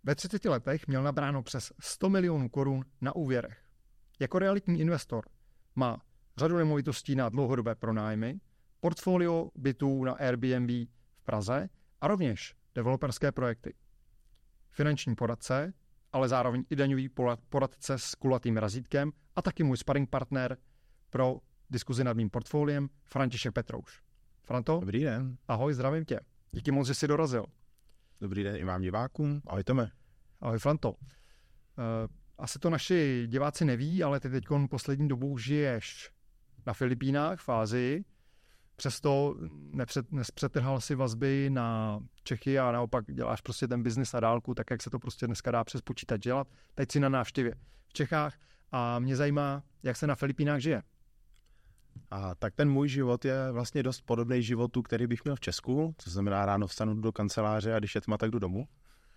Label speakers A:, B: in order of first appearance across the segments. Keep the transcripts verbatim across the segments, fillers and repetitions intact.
A: Ve třiceti letech měl nabráno přes sto milionů korun na úvěrech. Jako realitní investor má řadu nemovitostí na dlouhodobé pronájmy, portfolio bytů na Airbnb v Praze a rovněž developerské projekty. Finanční poradce, ale zároveň i daňový poradce s kulatým razítkem a taky můj sparring partner pro diskuzi nad mým portfoliem František Petrouš. Franto?
B: Dobrý den.
A: Ahoj, zdravím tě. Díky moc, že jsi dorazil.
B: Dobrý den i vám divákům. Ahoj Tome.
A: Ahoj Franto. Uh, asi to naši diváci neví, ale ty teď poslední dobou žiješ na Filipínách v Ázii. Přesto nepřed, nepřetrhal si vazby na Čechy a naopak děláš prostě ten biznis na dálku, tak jak se to prostě dneska dá přes počítač dělat. Teď si na návštěvě v Čechách a mě zajímá, jak se na Filipínách žije.
B: A tak ten můj život je vlastně dost podobný životu, který bych měl v Česku, to znamená ráno vstanu do kanceláře a když je tma, tak jdu domů.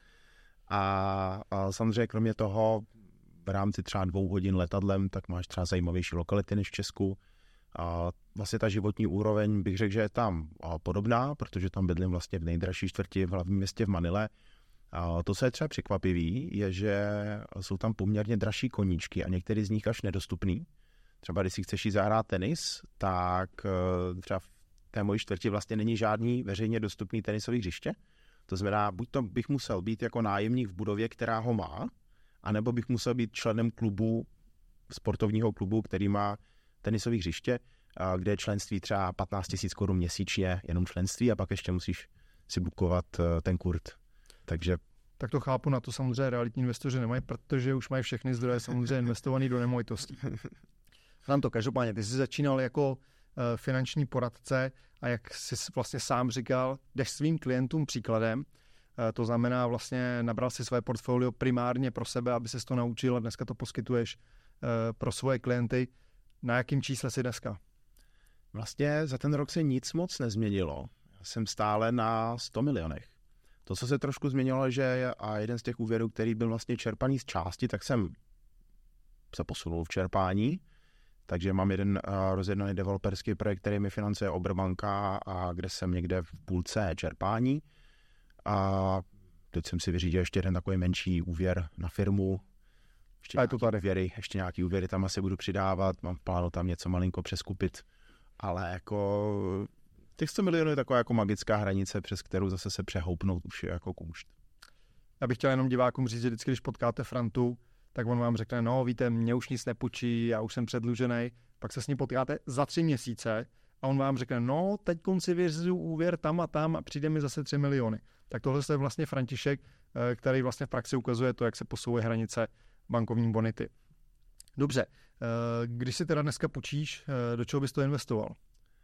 B: A, a samozřejmě kromě toho v rámci třeba dvou hodin letadlem, tak máš třeba zajímavější lokality než v Česku. A vlastně ta životní úroveň bych řekl, že je tam podobná, protože tam bydlím vlastně v nejdražší čtvrti v hlavním městě v Manile. A to, co je třeba překvapivý, je, že jsou tam poměrně dražší koníčky a některý z nich až nedostupný. Třeba když si chceš jít zahrát tenis, tak třeba v té mojí čtvrti vlastně není žádný veřejně dostupný tenisový hřiště. To znamená, buď to bych musel být jako nájemník v budově, která ho má, anebo bych musel být členem klubu, sportovního klubu, který má tenisové hřiště, kde je členství třeba patnáct tisíc korun měsíčně, jenom členství, a pak ještě musíš si bukovat ten kurt. Takže
A: tak to chápu, na to samozřejmě realitní investoři nemají, protože už mají všechny zdroje samozřejmě investovaný do nemovitostí. Franto, každopádně, ty jsi začínal jako uh, finanční poradce a jak jsi vlastně sám říkal, jdeš svým klientům příkladem, uh, to znamená vlastně nabral si své portfolio primárně pro sebe, aby ses to naučil a dneska to poskytuješ uh, pro svoje klienty. Na jakým čísle jsi dneska?
B: Vlastně za ten rok se nic moc nezměnilo. Já jsem stále na sto milionech. To, co se trošku změnilo, že a jeden z těch úvěrů, který byl vlastně čerpaný z části, tak jsem se posunul v čerpání. Takže mám jeden uh, rozjednaný developerský projekt, který mi financuje Oberbanka a kde jsem někde v půlce čerpání. A teď jsem si vyřídil ještě jeden takový menší úvěr na firmu. Ještě
A: a je to tady.
B: Úvěry, ještě nějaký úvěry tam asi budu přidávat, mám v plánu tam něco malinko přeskupit. Ale jako těch sto milionů je taková jako magická hranice, přes kterou zase se přehoupnout už je jako kůšt.
A: Já bych chtěl jenom divákům říct, že vždycky, když potkáte Frantu, tak on vám řekne, no víte, mě už nic nepůjčí, já už jsem předlužený, pak se s ním potkáte za tři měsíce a on vám řekne, no teď si vyřizu úvěr tam a tam a přijde mi zase tři miliony. Tak tohle je vlastně František, který vlastně v praxi ukazuje to, jak se posouvá hranice bankovní bonity. Dobře, když si teda dneska půjčíš, do čeho bys to investoval?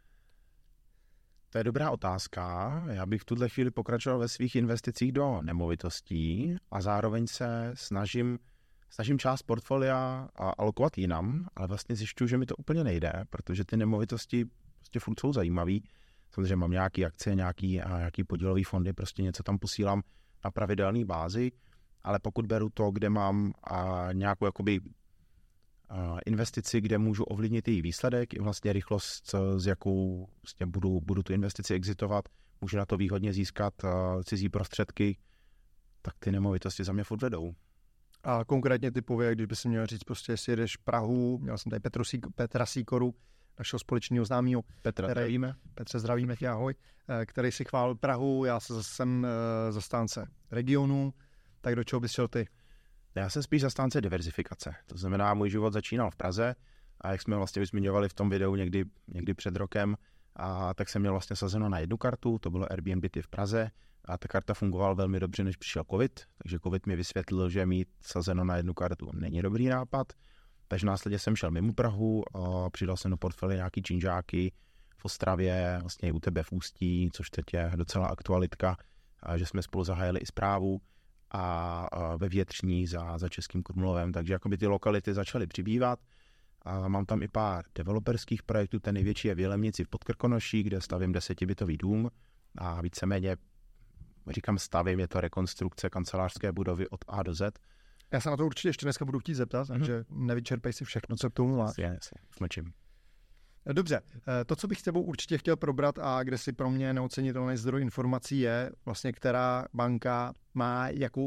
B: To je dobrá otázka. Já bych v tuhle chvíli pokračoval ve svých investicích do nemovitostí a zároveň se snažím Snažím část portfolia alokovat jinam, ale vlastně zjišťuju, že mi to úplně nejde, protože ty nemovitosti prostě furt jsou zajímavý. Samozřejmě mám nějaké akcie, nějaký, nějaký podílový fondy, prostě něco tam posílám na pravidelné bázi, ale pokud beru to, kde mám a, nějakou jakoby a, investici, kde můžu ovlivnit její výsledek, i vlastně rychlost, s jakou vlastně budu, budu tu investici exitovat, můžu na to výhodně získat a, cizí prostředky, tak ty nemovitosti za mě furt vedou.
A: A konkrétně typově, když by si měl říct, prostě jestli jedeš Prahu, měl jsem tady Petru Sík, Petra Síkoru, našeho společného známého.
B: Petra,
A: který,
B: zdravíme.
A: Petře, zdravíme tě, ahoj, který si chválil Prahu, já jsem zastánce regionu, tak do čeho bys šel ty?
B: Já jsem spíš zastánce diverzifikace, to znamená, můj život začínal v Praze a jak jsme vlastně zmiňovali v tom videu někdy, někdy před rokem, a tak jsem měl vlastně sazeno na jednu kartu, to bylo Airbnb v Praze, a ta karta fungovala velmi dobře, než přišel covid, takže covid mi vysvětlil, že mít sazeno na jednu kartu není dobrý nápad, takže následně jsem šel mimo Prahu, a přidal jsem do portfolia nějaký činžáky v Ostravě, vlastně i u tebe v Ústí, což teď je docela aktualitka, a že jsme spolu zahájili i správu a, a ve Větřní za, za Českým Krumlovem, takže jakoby ty lokality začaly přibývat. A mám tam i pár developerských projektů, ten největší je v Jelemnici v Podkrkonoší, kde stavím desetibytový dům a víceméně říkám stavím, je to rekonstrukce kancelářské budovy od A do Z.
A: Já se na to určitě ještě dneska budu chtít zeptat, mm-hmm. takže nevyčerpej si všechno, co k tomu máš.
B: Jasně, smlčím.
A: Dobře, to, co bych s tebou určitě chtěl probrat a kde si pro mě neocenitelný zdroj informací je, vlastně která banka má jakou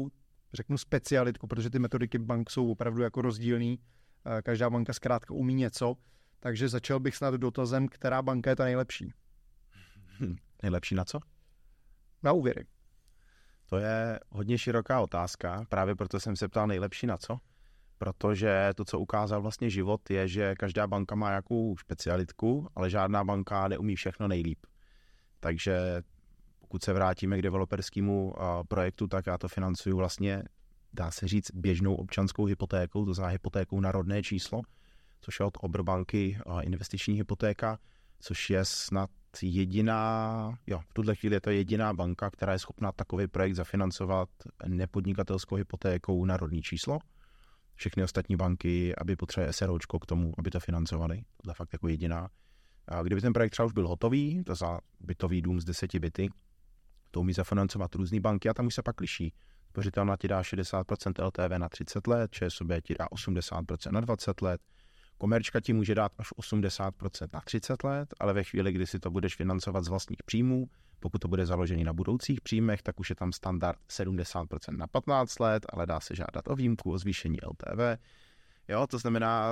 A: řeknu specialitku, protože ty metodiky bank jsou opravdu jako rozdílný. Každá banka zkrátka umí něco, takže začal bych snad dotazem, která banka je ta nejlepší.
B: Hm, nejlepší na co?
A: Na úvěry.
B: To je hodně široká otázka, právě proto jsem se ptal nejlepší na co. Protože to, co ukázal vlastně život, je, že každá banka má nějakou specialitku, ale žádná banka neumí všechno nejlíp. Takže pokud se vrátíme k developerskému projektu, tak já to financuju vlastně, dá se říct, běžnou občanskou hypotékou, to znamená hypotékou na rodné číslo, což je od Oberbanky investiční hypotéka, což je snad jediná, jo, v tuhle chvíli je to jediná banka, která je schopná takový projekt zafinancovat nepodnikatelskou hypotékou na rodné číslo. Všechny ostatní banky, aby potřebuje SROčko k tomu, aby to financovali. To je fakt jako jediná. A kdyby ten projekt třeba už byl hotový, to za bytový dům z deseti byty, to umí zafinancovat různý banky a tam už se pak liší. Spořitelna ti dá šedesát procent L T V na třicet let, ČSOB ti dá osmdesát procent na dvacet let, Komerčka ti může dát až osmdesát procent na třicet let, ale ve chvíli, kdy si to budeš financovat z vlastních příjmů, pokud to bude založený na budoucích příjmech, tak už je tam standard sedmdesát procent na patnáct let, ale dá se žádat o výjimku, o zvýšení L T V. Jo, to znamená,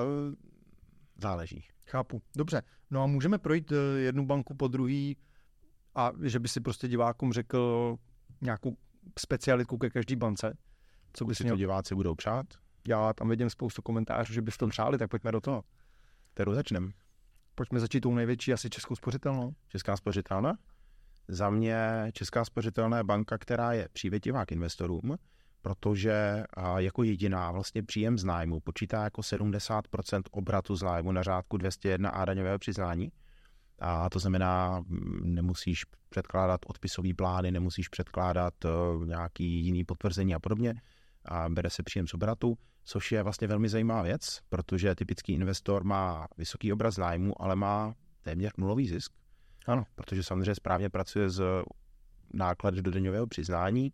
B: záleží.
A: Chápu. Dobře. No a můžeme projít jednu banku po druhý a že by si prostě divákům řekl nějakou specialitku ke každý bance.
B: Co by si měl... to diváci budou přát?
A: Já tam vidím spoustu komentářů, že by to přáli, tak pojďme do toho.
B: Kterou začneme?
A: Pojďme začít tou největší, asi Českou spořitelnou.
B: Česká spořitelna? Za mě Česká spořitelná je banka, která je přívětivá k investorům, protože jako jediná vlastně příjem z nájmu počítá jako sedmdesát procent obratu z nájmu na řádku dvě stě jedna a daňového přiznání. A to znamená, nemusíš předkládat odpisový plány, nemusíš předkládat nějaký jiný potvrzení a podobně. A bere se příjem z obratu, což je vlastně velmi zajímavá věc, protože typický investor má vysoký obrat z nájmu, ale má téměř nulový zisk.
A: Ano.
B: Protože samozřejmě správně pracuje z náklady do daňového přiznání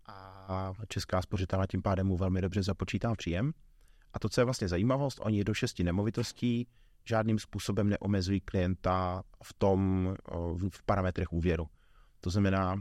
B: a Česká spořitelna tím pádem mu velmi dobře započítá příjem. A to, co je vlastně zajímavost, oni do šesti nemovitostí žádným způsobem neomezují klienta v tom, v parametrech úvěru. To znamená,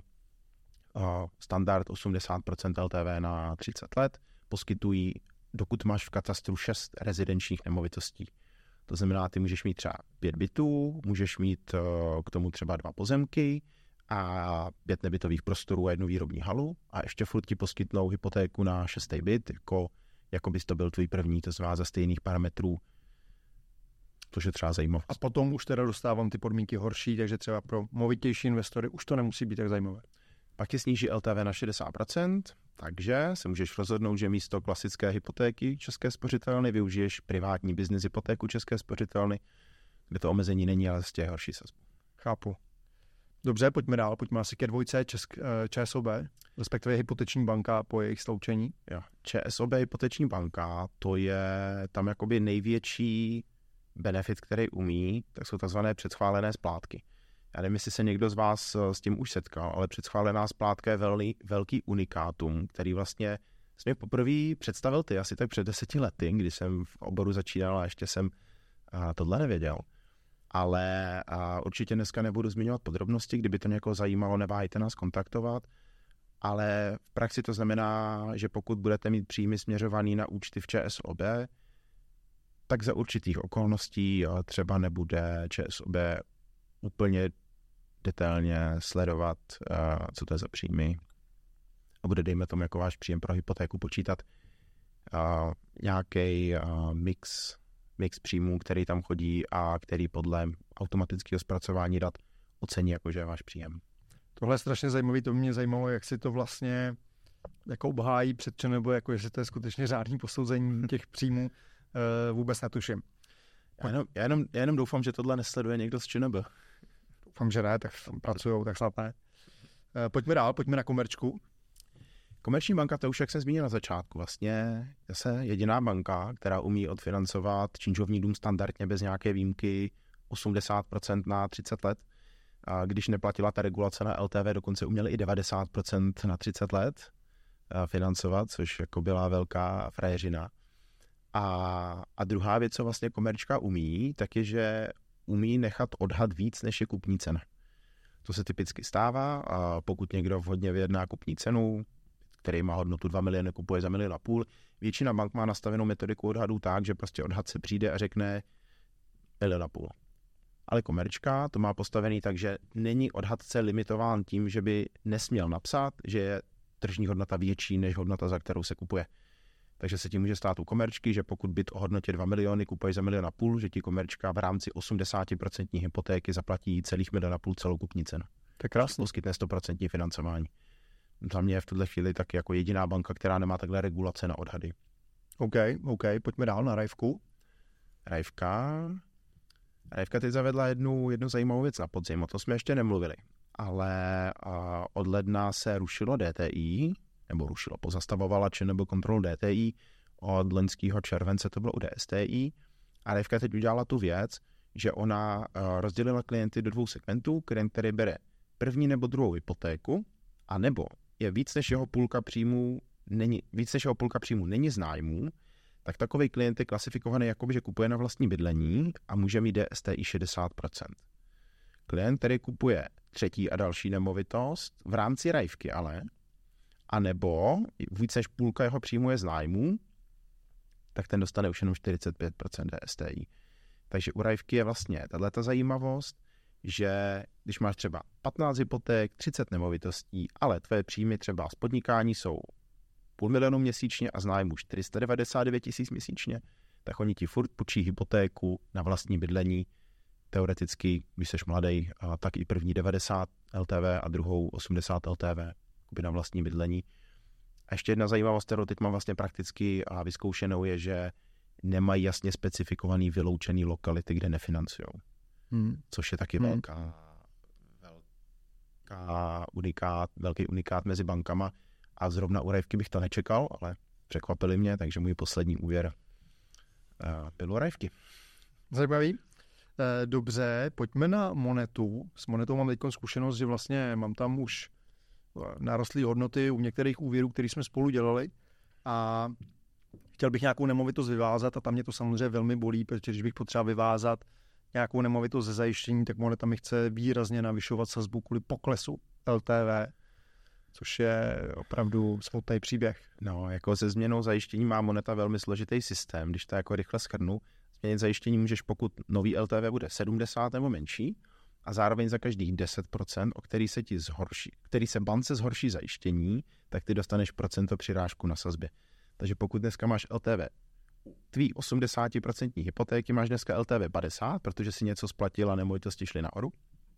B: standard osmdesát procent L T V na třicet let, poskytují, dokud máš v katastru šest rezidenčních nemovitostí. To znamená, ty můžeš mít třeba pět bytů, můžeš mít k tomu třeba dva pozemky a pět nebytových prostorů a jednu výrobní halu a ještě furt ti poskytnou hypotéku na šestý byt, jako, jako bys to byl tvůj první, to znamená za stejných parametrů, což je třeba zajímavé.
A: A potom už teda dostávám ty podmínky horší, takže třeba pro movitější investory už to nemusí být tak zajímavé.
B: Pak ti sníží L T V na šedesát procent, takže se můžeš rozhodnout, že místo klasické hypotéky České spořitelny využiješ privátní business hypotéku České spořitelny, kde to omezení není, ale z těch horší sazbu.
A: Chápu. Dobře, pojďme dál, pojďme asi ke dvojce Česk, ČSOB, respektive hypoteční banka po jejich sloučení.
B: Jo. ČSOB hypoteční banka, to je tam jakoby největší benefit, který umí, tak jsou takzvané předschválené splátky. Já nevím, jestli se někdo z vás s tím už setkal, ale předschválená splátka je velký, velký unikátum, který vlastně jsi mě poprvé představil ty asi tak před deseti lety, kdy jsem v oboru začínal a ještě jsem a, tohle nevěděl. Ale a, určitě dneska nebudu zmiňovat podrobnosti, kdyby to někoho zajímalo, neváhejte nás kontaktovat. Ale v praxi to znamená, že pokud budete mít příjmy směřovaný na účty v ČSOB, tak za určitých okolností třeba nebude ČSOB úplně detailně sledovat, uh, co to je za příjmy a bude, dejme tomu, jako váš příjem pro hypotéku počítat uh, nějaký uh, mix, mix příjmů, který tam chodí a který podle automatického zpracování dat ocení, jakože je váš příjem.
A: Tohle je strašně zajímavé, to mě zajímalo, jak si to vlastně jako obhájí před nebo jako jestli to je skutečně řádný posouzení těch příjmů, uh, vůbec netuším.
B: Já jenom, já, jenom, já jenom doufám, že tohle nesleduje někdo z ČNB.
A: Doufám, že ne, tak tam pracujou, tak snad ne. Pojďme dál, pojďme na Komerčku.
B: Komerční banka, to už, jak jsem zmínil na začátku, vlastně zase jediná banka, která umí odfinancovat činžovní dům standardně bez nějaké výjimky osmdesát procent na třicet let. A když neplatila ta regulace na L T V, dokonce uměli i devadesát procent na třicet let financovat, což jako byla velká frajeřina. A, a druhá věc, co vlastně Komerčka umí, tak je, že umí nechat odhad víc, než je kupní cena. To se typicky stává a pokud někdo vhodně vyjedná kupní cenu, který má hodnotu dva miliony, kupuje za milion a půl. Většina bank má nastavenou metodiku odhadů tak, že prostě odhad se přijde a řekne milion a půl. Ale komerčka to má postavený tak, že není odhadce limitován tím, že by nesměl napsat, že je tržní hodnota větší než hodnota, za kterou se kupuje. Takže se tím může stát u komerčky, že pokud byt o hodnotě dva miliony kupuje za milion a půl, že ti komerčka v rámci osmdesát procent hypotéky zaplatí celých milion a půl celou kupní cenu.
A: To je krásný.
B: Poskytne sto procent financování. Za mě je v tuhle chvíli tak jako jediná banka, která nemá takhle regulace na odhady.
A: OK, OK, pojďme dál na Rajvku.
B: Rajvka. Rajvka teď zavedla jednu, jednu zajímavou věc na podzim, o tom jsme ještě nemluvili. Ale a, od ledna se rušilo D T I, nebo rušilo, pozastavovala či nebo kontrolu D T I, od loňského července to bylo u D S T I. A Rajvka teď udělala tu věc, že ona a, rozdělila klienty do dvou segmentů, klient, který bere první nebo druhou hypotéku, a nebo je víc než jeho půlka příjmů není, víc než jeho půlka příjmů není z nájmů, tak takový klient je klasifikovaný jako, že kupuje na vlastní bydlení a může mít D S T I šedesát procent. Klient, který kupuje třetí a další nemovitost v rámci Rajvky ale, a nebo víc než půlka jeho příjmu je z nájmů, tak ten dostane už jenom čtyřicet pět procent D S T I. Takže u Rajvky je vlastně tato zajímavost, že když máš třeba patnáct hypoték, třicet nemovitostí, ale tvoje příjmy třeba z podnikání jsou půl milionu měsíčně a z nájmu čtyři sta devadesát devět tisíc měsíčně, tak oni ti furt půjčí hypotéku na vlastní bydlení. Teoreticky, když jsi mladý, tak i první devadesát L T V a druhou osmdesát L T V na vlastní bydlení. A ještě jedna zajímavost, kterou teď mám vlastně prakticky a vyzkoušenou, je, že nemají jasně specifikovaný vyloučený lokality, kde nefinancují. Hmm. Což je taky hmm. velká, velká unikát, velký unikát mezi bankama. A zrovna u Rajvky bych to nečekal, ale překvapili mě, takže můj poslední úvěr uh, byl u Rajvky.
A: Zajímavý. Dobře, pojďme na Monetu. S Monetou mám teď zkušenost, že vlastně mám tam už narostlé hodnoty u některých úvěrů, které jsme spolu dělali, a chtěl bych nějakou nemovitost vyvázat a tam mě to samozřejmě velmi bolí, protože když bych potřeboval vyvázat nějakou nemovitost ze zajištění, tak Moneta mi chce výrazně navyšovat sazbu kvůli poklesu L T V, což je opravdu smutný příběh.
B: No, jako se změnou zajištění má Moneta velmi složitý systém. Když to jako rychle shrnu, změnit zajištění můžeš, pokud nový L T V bude sedmdesát nebo menší, a zároveň za každých deset procent, o který se ti zhorší, který se bance zhorší zajištění, tak ty dostaneš procento přirážku na sazbě. Takže pokud dneska máš L T V, tvý osmdesát procent hypotéky máš dneska L T V padesát, protože si něco splatil a nemovitosti šly nahoru.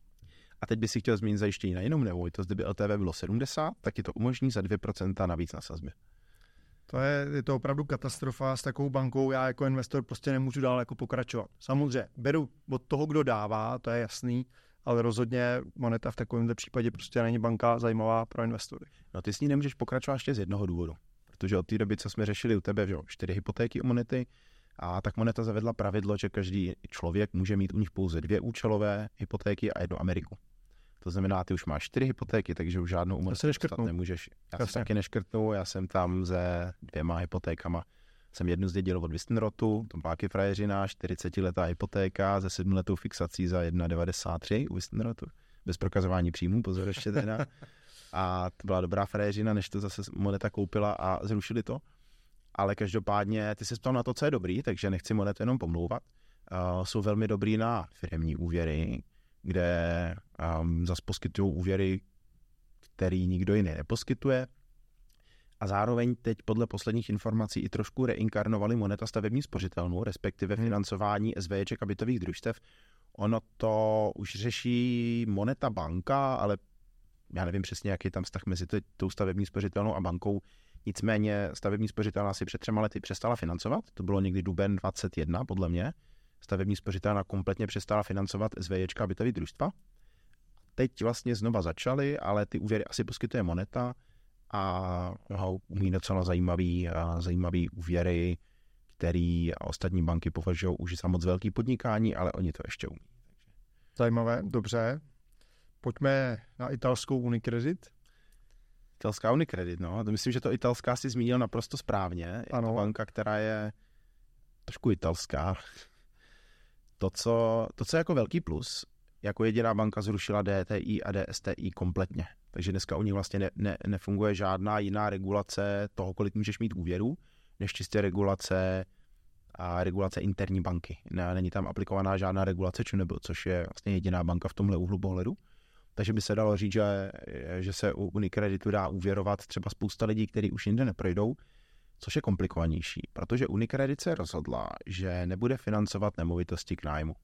B: A teď by si chtěl změnit zajištění na jinou nemovitost, kdyby L T V bylo sedmdesát, tak ti to umožní za dvě procenta navíc na sazbě.
A: To je, je to opravdu katastrofa s takovou bankou, já jako investor prostě nemůžu dál jako pokračovat. Samozřejmě, beru od toho, kdo dává, to je jasný, ale rozhodně Moneta v takovémhle případě prostě není banka zajímavá pro investory.
B: No ty s ní nemůžeš pokračovat ještě z jednoho důvodu, protože od té doby, co jsme řešili u tebe, že čtyři hypotéky u Monety, a tak Moneta zavedla pravidlo, že každý člověk může mít u nich pouze dvě účelové hypotéky a jednu Ameriku. To znamená, ty už máš čtyři hypotéky, takže už žádnou u Monety dostat nemůžeš. Já Jasně. si taky neškrtnu, já jsem tam se dvěma hypotékama. Jsem jednu zdědil od Wissenrotu, to byla taky frajeřina, čtyřicetiletá hypotéka se sedmiletou fixací za jedna celá devadesát tři u Wissenrotu. Bez prokazování příjmů, pozor ještě teda. A to byla dobrá frajeřina, než to zase Moneta koupila a zrušili to. Ale každopádně, ty se ptal na to, co je dobrý, takže nechci Monetu jenom pomlouvat. Uh, jsou velmi dobrý na firemní úvěry, kde um, zase poskytují úvěry, který nikdo jiný neposkytuje. A zároveň teď podle posledních informací i trošku reinkarnovali Moneta stavební spořitelnu, respektive financování SVček a bytových družstev. Ono to už řeší Moneta banka, ale já nevím přesně, jaký je tam vztah mezi tou stavební spořitelnou a bankou. Nicméně stavební spořitelna si před třema lety přestala financovat, to bylo někdy duben dvacet jedna podle mě. Stavební spořitelna kompletně přestala financovat SVčka a bytový družstva. Teď vlastně znova začaly, ale ty úvěry asi poskytuje Moneta a no, umí docela zajímavý, zajímavý úvěry, který ostatní banky považují už za moc velký podnikání, ale oni to ještě umí.
A: Zajímavé, dobře. Pojďme na italskou Unicredit.
B: Italská Unicredit, no. To myslím, že to italská si zmínil naprosto správně. Je
A: ano.
B: To banka, která je trošku italská. To co, to, co je jako velký plus, jako jediná banka zrušila D T I a D S T I kompletně. Takže dneska u nich vlastně ne, ne, nefunguje žádná jiná regulace toho, kolik můžeš mít úvěru, než čistě regulace a regulace interní banky. Ne, není tam aplikovaná žádná regulace ČNB, což je vlastně jediná banka v tomhle úhlu pohledu. Takže by se dalo říct, že, že se u Unikreditu dá úvěrovat třeba spousta lidí, kteří už jinde neprojdou, což je komplikovanější, protože Unikredit se rozhodla, že nebude financovat nemovitosti k nájmu.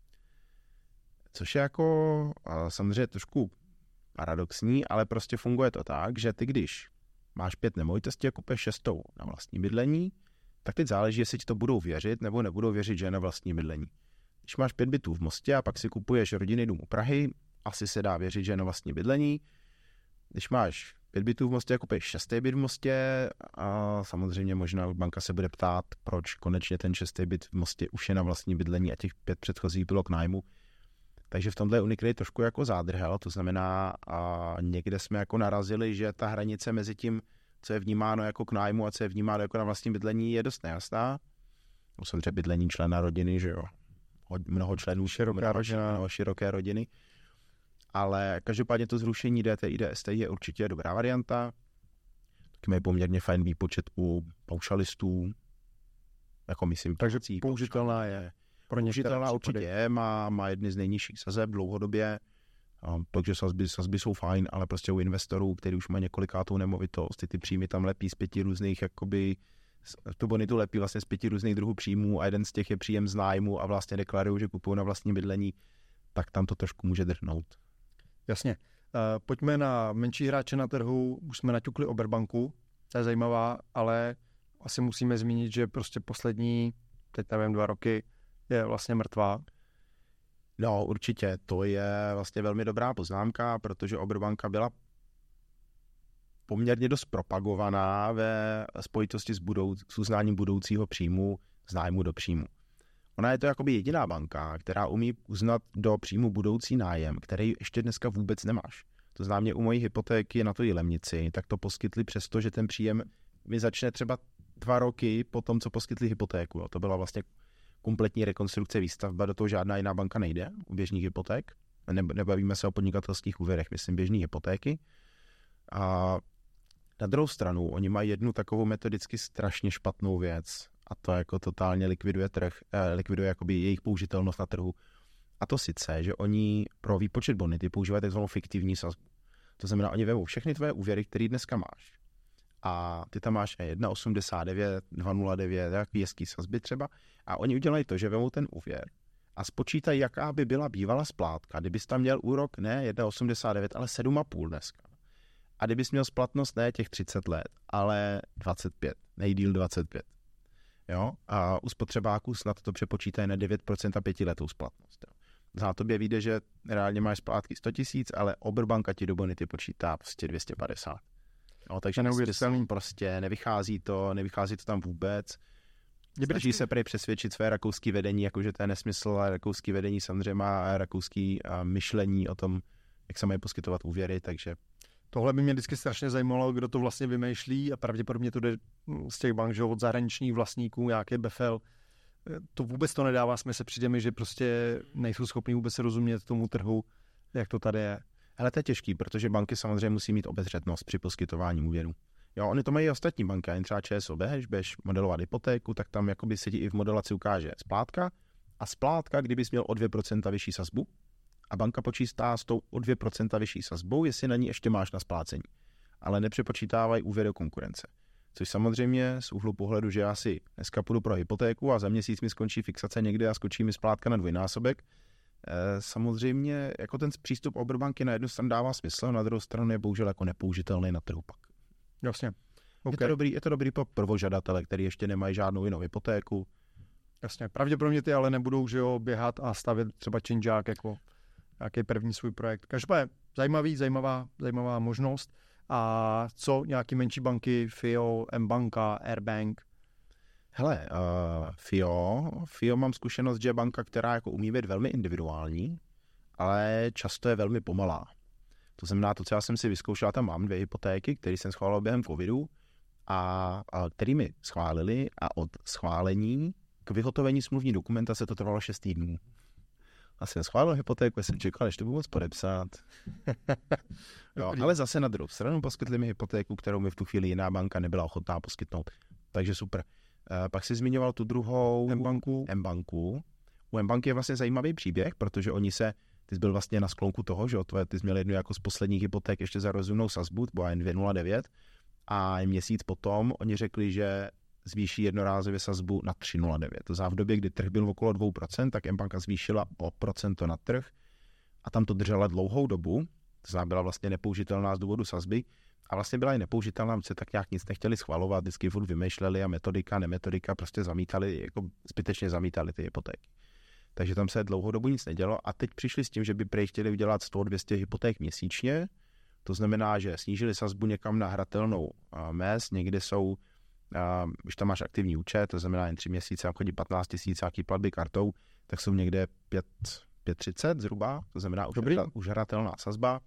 B: Což je jako samozřejmě trošku paradoxní, ale prostě funguje to tak, že ty když máš pět nemovitostí a kupuješ šestou na vlastní bydlení, tak teď záleží, jestli ti to budou věřit nebo nebudou věřit, že je na vlastní bydlení. Když máš pět bytů v Mostě a pak si kupuješ rodinný dům u Prahy, asi se dá věřit, že je na vlastní bydlení. Když máš pět bytů v Mostě a kupuješ šestý byt v Mostě, a samozřejmě možná banka se bude ptát, proč konečně ten šestý byt v Mostě už je na vlastní bydlení a těch pět předchozích bylo k nájmu. Takže v tomhle Unikredit trošku jako zádrhel, to znamená, a někde jsme jako narazili, že ta hranice mezi tím, co je vnímáno jako k nájmu a co je vnímáno jako na vlastní bydlení, je dost nejasná. Samozřejmě bydlení člena rodiny, že jo, mnoho členů, široká rodina, mnoho široké rodiny. Ale každopádně to zrušení D T I D S T je určitě dobrá varianta. Taky mají poměrně fajn výpočet u paušalistů, jako myslím.
A: Takže použitelná je.
B: Pro použitelná určitě je, má, má jedny z nejnižších sazeb dlouhodobě, um, takže sazby, sazby jsou fajn, ale prostě u investorů, kteří už mají několikátou nemovitost, ty, ty příjmy tam lepí z pěti různých, jakoby, tu bonitu lepí vlastně z pěti různých druhů příjmů a jeden z těch je příjem z nájmu a vlastně deklarují, že kupují na vlastní bydlení, tak tam to trošku může drhnout.
A: Jasně. Uh, pojďme na menší hráče na trhu, už jsme naťukli Oberbanku, to je zajímavá, ale asi musíme zmínit, že prostě poslední, teď nevím, dva roky, je vlastně mrtvá.
B: No, určitě, to je vlastně velmi dobrá poznámka, protože Oberbanka byla poměrně dost propagovaná ve spojitosti s, budouc- s uznáním budoucího příjmu z nájmu do příjmu. Ona je to jakoby jediná banka, která umí uznat do příjmu budoucí nájem, který ještě dneska vůbec nemáš. To znamená, u mojí hypotéky na to Jilemnici, tak to poskytli přesto, že ten příjem mi začne třeba dva roky po tom, co poskytli hypotéku. Jo. To byla vlastně kompletní rekonstrukce výstavba, do toho žádná jiná banka nejde u běžných hypoték. Nebavíme se o podnikatelských úvěrech, myslím běžné hypotéky. A na druhou stranu, oni mají jednu takovou metodicky strašně špatnou věc a to jako totálně likviduje trh, eh, likviduje jakoby jejich použitelnost na trhu. A to sice, že oni pro výpočet bonity používají takzvanou fiktivní sazbu. To znamená, oni vemou všechny tvoje úvěry, které dneska máš. A ty tam máš jedna osmdesát devět, dva nula devět, takový hezký sazby třeba. A oni udělají to, že vemou ten úvěr a spočítají, jaká by byla bývala splátka, kdybys tam měl úrok ne jedna osmdesát devět, ale sedm a půl dneska. A kdybys měl splatnost ne těch třicet let, ale dvacet pět, nejdýl dvacet pět. Jo? A u spotřebáků snad to přepočítají na devět procent a pětiletou splatnost. Jo? Za tobě vyjde, že reálně máš splátky sto tisíc, ale Oberbanka ti do bonity počítá prostě dvě stě padesát. No, takže neuvěřitelný, prostě nevychází to, nevychází to tam vůbec. Snaží se prej přesvědčit své rakouské vedení, jakože to je nesmysl, a rakouské vedení samozřejmě má rakouské myšlení o tom, jak se mají poskytovat úvěry, takže...
A: Tohle by mě vždycky strašně zajímalo, kdo to vlastně vymýšlí a pravděpodobně to jde z těch bank, že od zahraničních vlastníků, nějaký befel. To vůbec to nedává smysl, přijde mi, že prostě nejsou schopní vůbec rozumět tomu trhu, jak to tady je.
B: Hele, to je těžký, protože banky samozřejmě musí mít obezřetnost při poskytování úvěru. Jo, oni to mají i ostatní banky, jen třeba ČSOB, když budeš modelovat hypotéku, tak tam jakoby se ti i v modelaci ukáže splátka a splátka, kdybys měl o dvě procenta vyšší sazbu a banka počítá s tou o dvě procenta vyšší sazbou, jestli na ní ještě máš na splácení. Ale nepřepočítávají úvěr do konkurence. Což samozřejmě z úhlu pohledu, že já si dneska půjdu pro hypotéku a za měsíc mi skončí fixace někde a skočí mi splátka na dvojnásobek. E, samozřejmě jako ten přístup Oberbanky na jednu stranu dává smysl, na druhou stranu je bohužel jako nepoužitelný na trhu pak.
A: Jasně.
B: Okay. Je to dobrý, je to dobrý pro prvožadatele, který ještě nemají žádnou jinou hypotéku.
A: Jasně, pravděpodobně ty ale nebudou, že jo, běhat a stavět třeba činžák jako nějaký první svůj projekt. Každopádně zajímavý, zajímavá, zajímavá možnost. A co nějaký menší banky, F I O, M-banka, Airbank?
B: Hele, uh, F I O, F I O mám zkušenost, že je banka, která jako umí být velmi individuální, ale často je velmi pomalá. To znamená, to, co já jsem si vyzkoušel, tam mám dvě hypotéky, které jsem schválil během covidu a, a který mi schválili a od schválení k vyhotovení smluvní dokumentace to trvalo šest týdnů. asi neschválil hypotéku, já jsem čekal, než to budu moc podepsat. Jo, ale zase na druhou stranu poskytli mi hypotéku, kterou mi v tu chvíli jiná banka nebyla ochotná poskytnout. Takže super. E, pak si zmiňoval tu druhou
A: M-banku.
B: M-banku. U M-banky je vlastně zajímavý příběh, protože oni se, ty jsi byl vlastně na sklonku toho, že tvoje, ty jsi měl jednu jako z posledních hypoték ještě za rozumnou sazbu, to byla jen dvě nula devět a měsíc potom oni řekli, že zvýší jednorázově sazbu na tři nula devět. To znamená v době, kdy trh byl okolo dvě procenta, tak M-banka zvýšila o procento na trh a tam to držela dlouhou dobu, to znamená byla vlastně nepoužitelná z důvodu sazby a vlastně byla i nepoužitelná, protože tak nějak nic nechtěli schvalovat, vždycky furt vymýšleli a metodika, nemetodika, prostě zamítali, jako zbytečně zamítali ty hypotéky. Takže tam se dlouhou dobu nic nedělo a teď přišli s tím, že by prej chtěli udělat sto dvě stě hypoték měsíčně, to znamená, že snížili sazbu někam na hratelnou mez, někde jsou, když tam máš aktivní účet, to znamená jen tři měsíce, chodí patnáct tisíc nějaký platby kartou, tak jsou někde pět třicet zhruba, to znamená už, už hratelná sazba,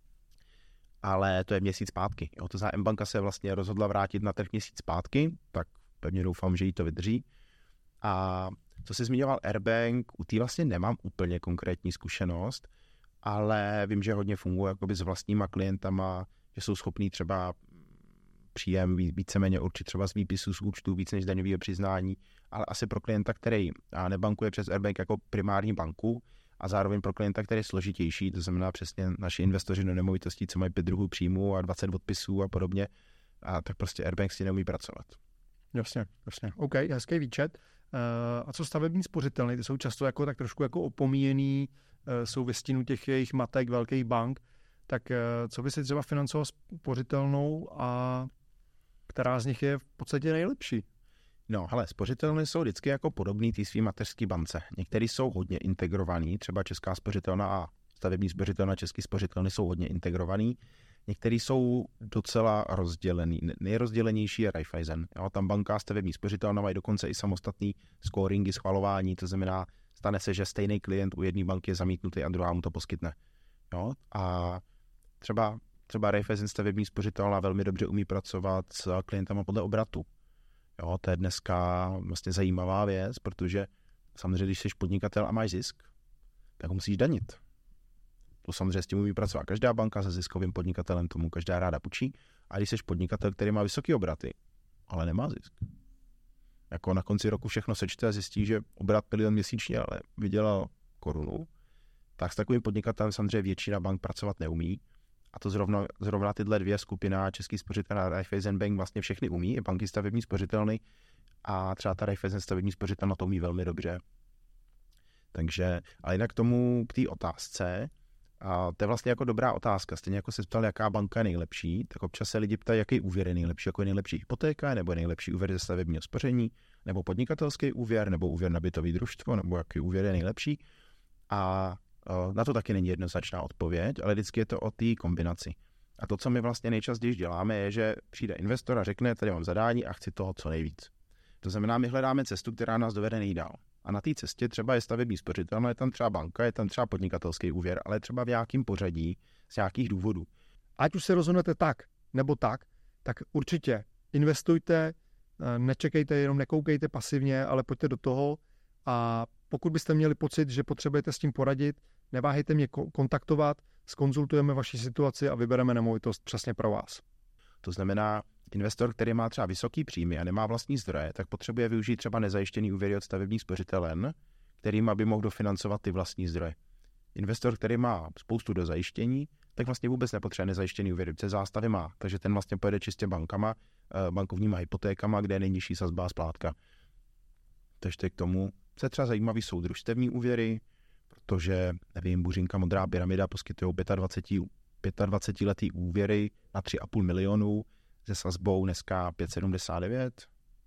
B: ale to je měsíc zpátky. Jo? To znamená, M-banka se vlastně rozhodla vrátit na trh měsíc zpátky, tak pevně doufám, že jí to vydrží. A co jsi zmiňoval Airbank, u té vlastně nemám úplně konkrétní zkušenost, ale vím, že hodně funguje jakoby s vlastníma klientama, že jsou schopní třeba příjem víceméně určit třeba z výpisu z účtu víc než daňového přiznání, ale asi pro klienta, který nebankuje přes Airbank jako primární banku a zároveň pro klienta, který je složitější, to znamená přesně naši investoři do nemovitostí, co mají pět druhů příjmů a dvacet odpisů a podobně, a tak prostě Airbank si neumí pracovat.
A: Jasně, jasně. OK, hezký výčet. Uh, a co stavební spořitelny? Ty jsou často jako tak trošku jako opomíjený, uh, jsou ve stínu těch jejich matek velkých bank. Tak uh, co by si třeba financoval spořitelnou a která z nich je v podstatě nejlepší?
B: No, hele, spořitelny jsou vždycky jako podobný té svý mateřský bance. Některý jsou hodně integrovaný, třeba Česká spořitelna a stavební spořitelna Český spořitelny jsou hodně integrovaný. Některý jsou docela rozdělený. Nejrozdělenější je Raiffeisen. Jo, tam banka stavební spořitelna mají dokonce i samostatný scoringy, schvalování, to znamená, stane se, že stejný klient u jedné banky je zamítnutý a druhá mu to poskytne. Jo, a třeba, třeba Raiffeisen stavební spořitelna velmi dobře umí pracovat s klientama podle obratu. Jo, to je dneska vlastně zajímavá věc, protože samozřejmě, když jsi podnikatel a máš zisk, tak ho musíš danit. To samozřejmě s tím umí pracovat každá banka se ziskovým podnikatelem, tomu každá ráda půjčí. A když jsi podnikatel, který má vysoké obraty, ale nemá zisk. Jako na konci roku všechno sečte a zjistí, že obrat milion měsíčně, ale vydělal korunu, tak s takovým podnikatelem samozřejmě většina bank pracovat neumí. A to zrovna, zrovna tyhle dvě skupiny, Český spořitelna a Raiffeisen Bank, vlastně všechny umí, i banky stavební spořitelny a třeba ta Raiffeisen stavební spořitelna to umí velmi dobře. Takže, ale jinak k tomu, k té otázce, a to je vlastně jako dobrá otázka. Stejně jako se ptal, jaká banka je nejlepší, tak občas se lidi ptají, jaký úvěr je nejlepší, jako je nejlepší hypotéka, nebo je nejlepší úvěr ze stavebního spoření, nebo podnikatelský úvěr, nebo úvěr na bytový družstvo, nebo jaký úvěr je nejlepší. A na to taky není jednoznačná odpověď, ale vždycky je to o té kombinaci. A to, co my vlastně nejčastěji děláme, je, že přijde investor a řekne, tady mám zadání a chci toho co nejvíc. To znamená, my hledáme cestu, která nás dovede nejdál. A na té cestě třeba je stavební spořitelna, je tam třeba banka, je tam třeba podnikatelský úvěr, ale třeba v nějakém pořadí z nějakých důvodů.
A: Ať už se rozhodnete tak nebo tak, tak určitě investujte, nečekejte, jenom nekoukejte pasivně, ale pojďte do toho a pokud byste měli pocit, že potřebujete s tím poradit, neváhejte mě kontaktovat, zkonzultujeme vaši situaci a vybereme nemovitost přesně pro vás.
B: To znamená, investor, který má třeba vysoký příjmy a nemá vlastní zdroje, tak potřebuje využít třeba nezajištěný úvěry od stavebních spořitelen, kterým aby mohl dofinancovat ty vlastní zdroje. Investor, který má spoustu do zajištění, tak vlastně vůbec nepotřebuje nezajištěný úvěry, protože zástavy má, takže ten vlastně pojede čistě bankama, bankovníma hypotékama, kde je nejnižší sazba a splátka. Takže k tomu se třeba zajímavý jsou družstevní úvěry, protože, nevím, Buřinka Modrá pyramida poskytují dvacetiletý úvěry na tři a půl milionu se sazbou dneska pět sedmdesát devět.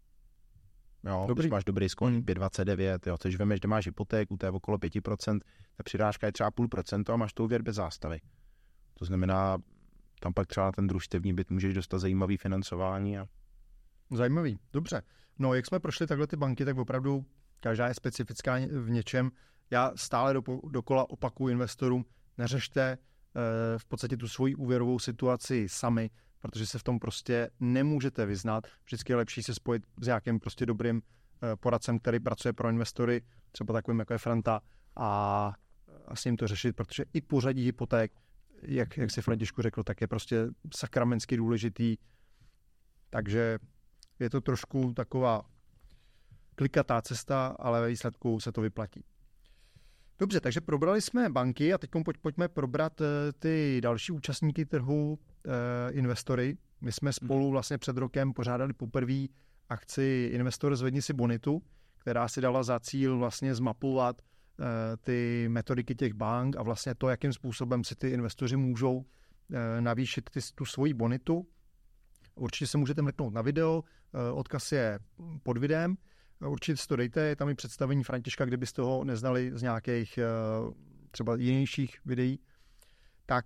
B: Jo, dobrý. Když máš dobrý skon, pět dvacet devět, jo, což vemeš, že máš hypotéku, to je okolo pět procent, ta přirážka je třeba půl procento a máš to úvěr bez zástavy. To znamená, tam pak třeba ten družstevní byt můžeš dostat zajímavý financování. A...
A: Zajímavý, dobře. No, jak jsme prošli takhle ty banky, tak opravdu každá je specifická v něčem. Já stále do, dokola opakuju investorům, neřešte e, v podstatě tu svoji úvěrovou situaci sami, protože se v tom prostě nemůžete vyznat. Vždycky je lepší se spojit s nějakým prostě dobrým e, poradcem, který pracuje pro investory, třeba takovým jako je Franta, a a s ním to řešit, protože i pořadí hypoték, jak, jak si Františku řekl, tak je prostě sakramensky důležitý. Takže je to trošku taková klikatá cesta, ale ve výsledku se to vyplatí. Dobře, takže probrali jsme banky a teď pojď, pojďme probrat ty další účastníky trhu, eh, investory. My jsme spolu vlastně před rokem pořádali poprvé akci Investor zvedni si bonitu, která si dala za cíl vlastně zmapovat eh, ty metodiky těch bank a vlastně to, jakým způsobem si ty investoři můžou eh, navýšit ty, tu svoji bonitu. Určitě se můžete mrknout na video, eh, odkaz je pod videem. Určitě si to dejte, je tam i představení Františka, kdybyste ho neznali z nějakých třeba jinějších videí. Tak,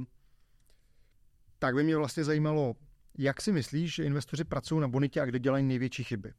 A: tak by mě vlastně zajímalo, jak si myslíš, že investoři pracují na bonitě a kde dělají největší chyby?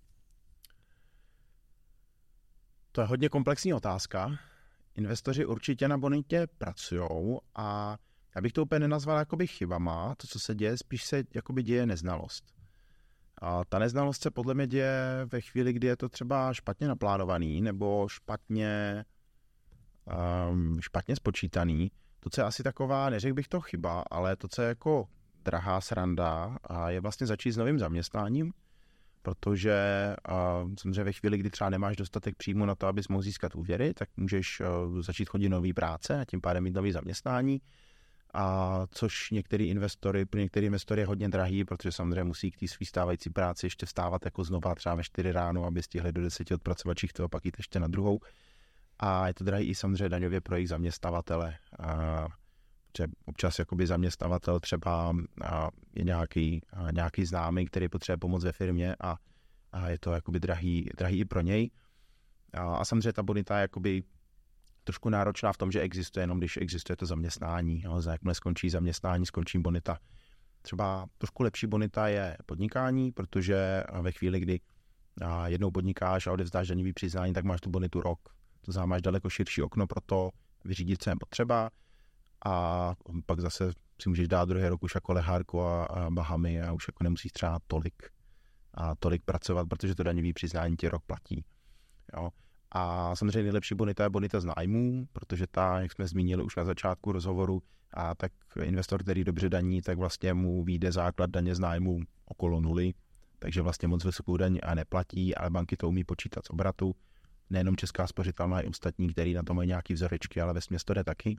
B: To je hodně komplexní otázka. Investoři určitě na bonitě pracují a já bych to úplně nenazval jakoby chybama. To, co se děje, spíš se jakoby děje neznalost. A ta neznalost se podle mě děje ve chvíli, kdy je to třeba špatně naplánovaný nebo špatně, um, špatně spočítaný. To, co je asi taková, neřekl bych to chyba, ale to, co je jako drahá sranda, a je vlastně začít s novým zaměstnáním, protože uh, samozřejmě ve chvíli, kdy třeba nemáš dostatek příjmu na to, abys mohl získat úvěry, tak můžeš uh, začít chodit nový práce a tím pádem mít nový zaměstnání. A což některý investory, pro některé investory je hodně drahý, protože samozřejmě musí k té svý stávající práci ještě vstávat jako znova třeba ve čtyři ráno, aby stihli do deseti odpracovat šichtu a pak jít ještě na druhou. A je to drahý i samozřejmě daňově pro jejich zaměstnavatele. A, že občas jakoby zaměstnavatel třeba a, je nějaký, a, nějaký známý, který potřebuje pomoc ve firmě a, a je to jakoby drahý, drahý i pro něj. A, a samozřejmě ta bonita je jakoby trošku náročná v tom, že existuje jenom, když existuje to zaměstnání. Jo, jakmile skončí zaměstnání, skončí bonita. Třeba trošku lepší bonita je podnikání, protože ve chvíli, kdy jednou podnikáš a odevzdáš daňový přiznání, tak máš tu bonitu rok. To znamená, máš daleko širší okno pro to vyřídit, co je potřeba a pak zase si můžeš dát druhý rok už jako lehárku a, a Bahamy a už jako nemusíš třeba tolik a tolik pracovat, protože to daňový přiznání ti rok platí. Jo. A samozřejmě nejlepší bonita je bonita z nájmů, protože ta, jak jsme zmínili už na začátku rozhovoru, a tak investor, který dobře daní, tak vlastně mu vyjde základ daně z nájmu okolo nuly, takže vlastně moc vysokou daň a neplatí, ale banky to umí počítat z obratu. Nejenom Česká spořitelná, i ostatní, který na to mají nějaký vzorečky, ale vesměs to jde taky.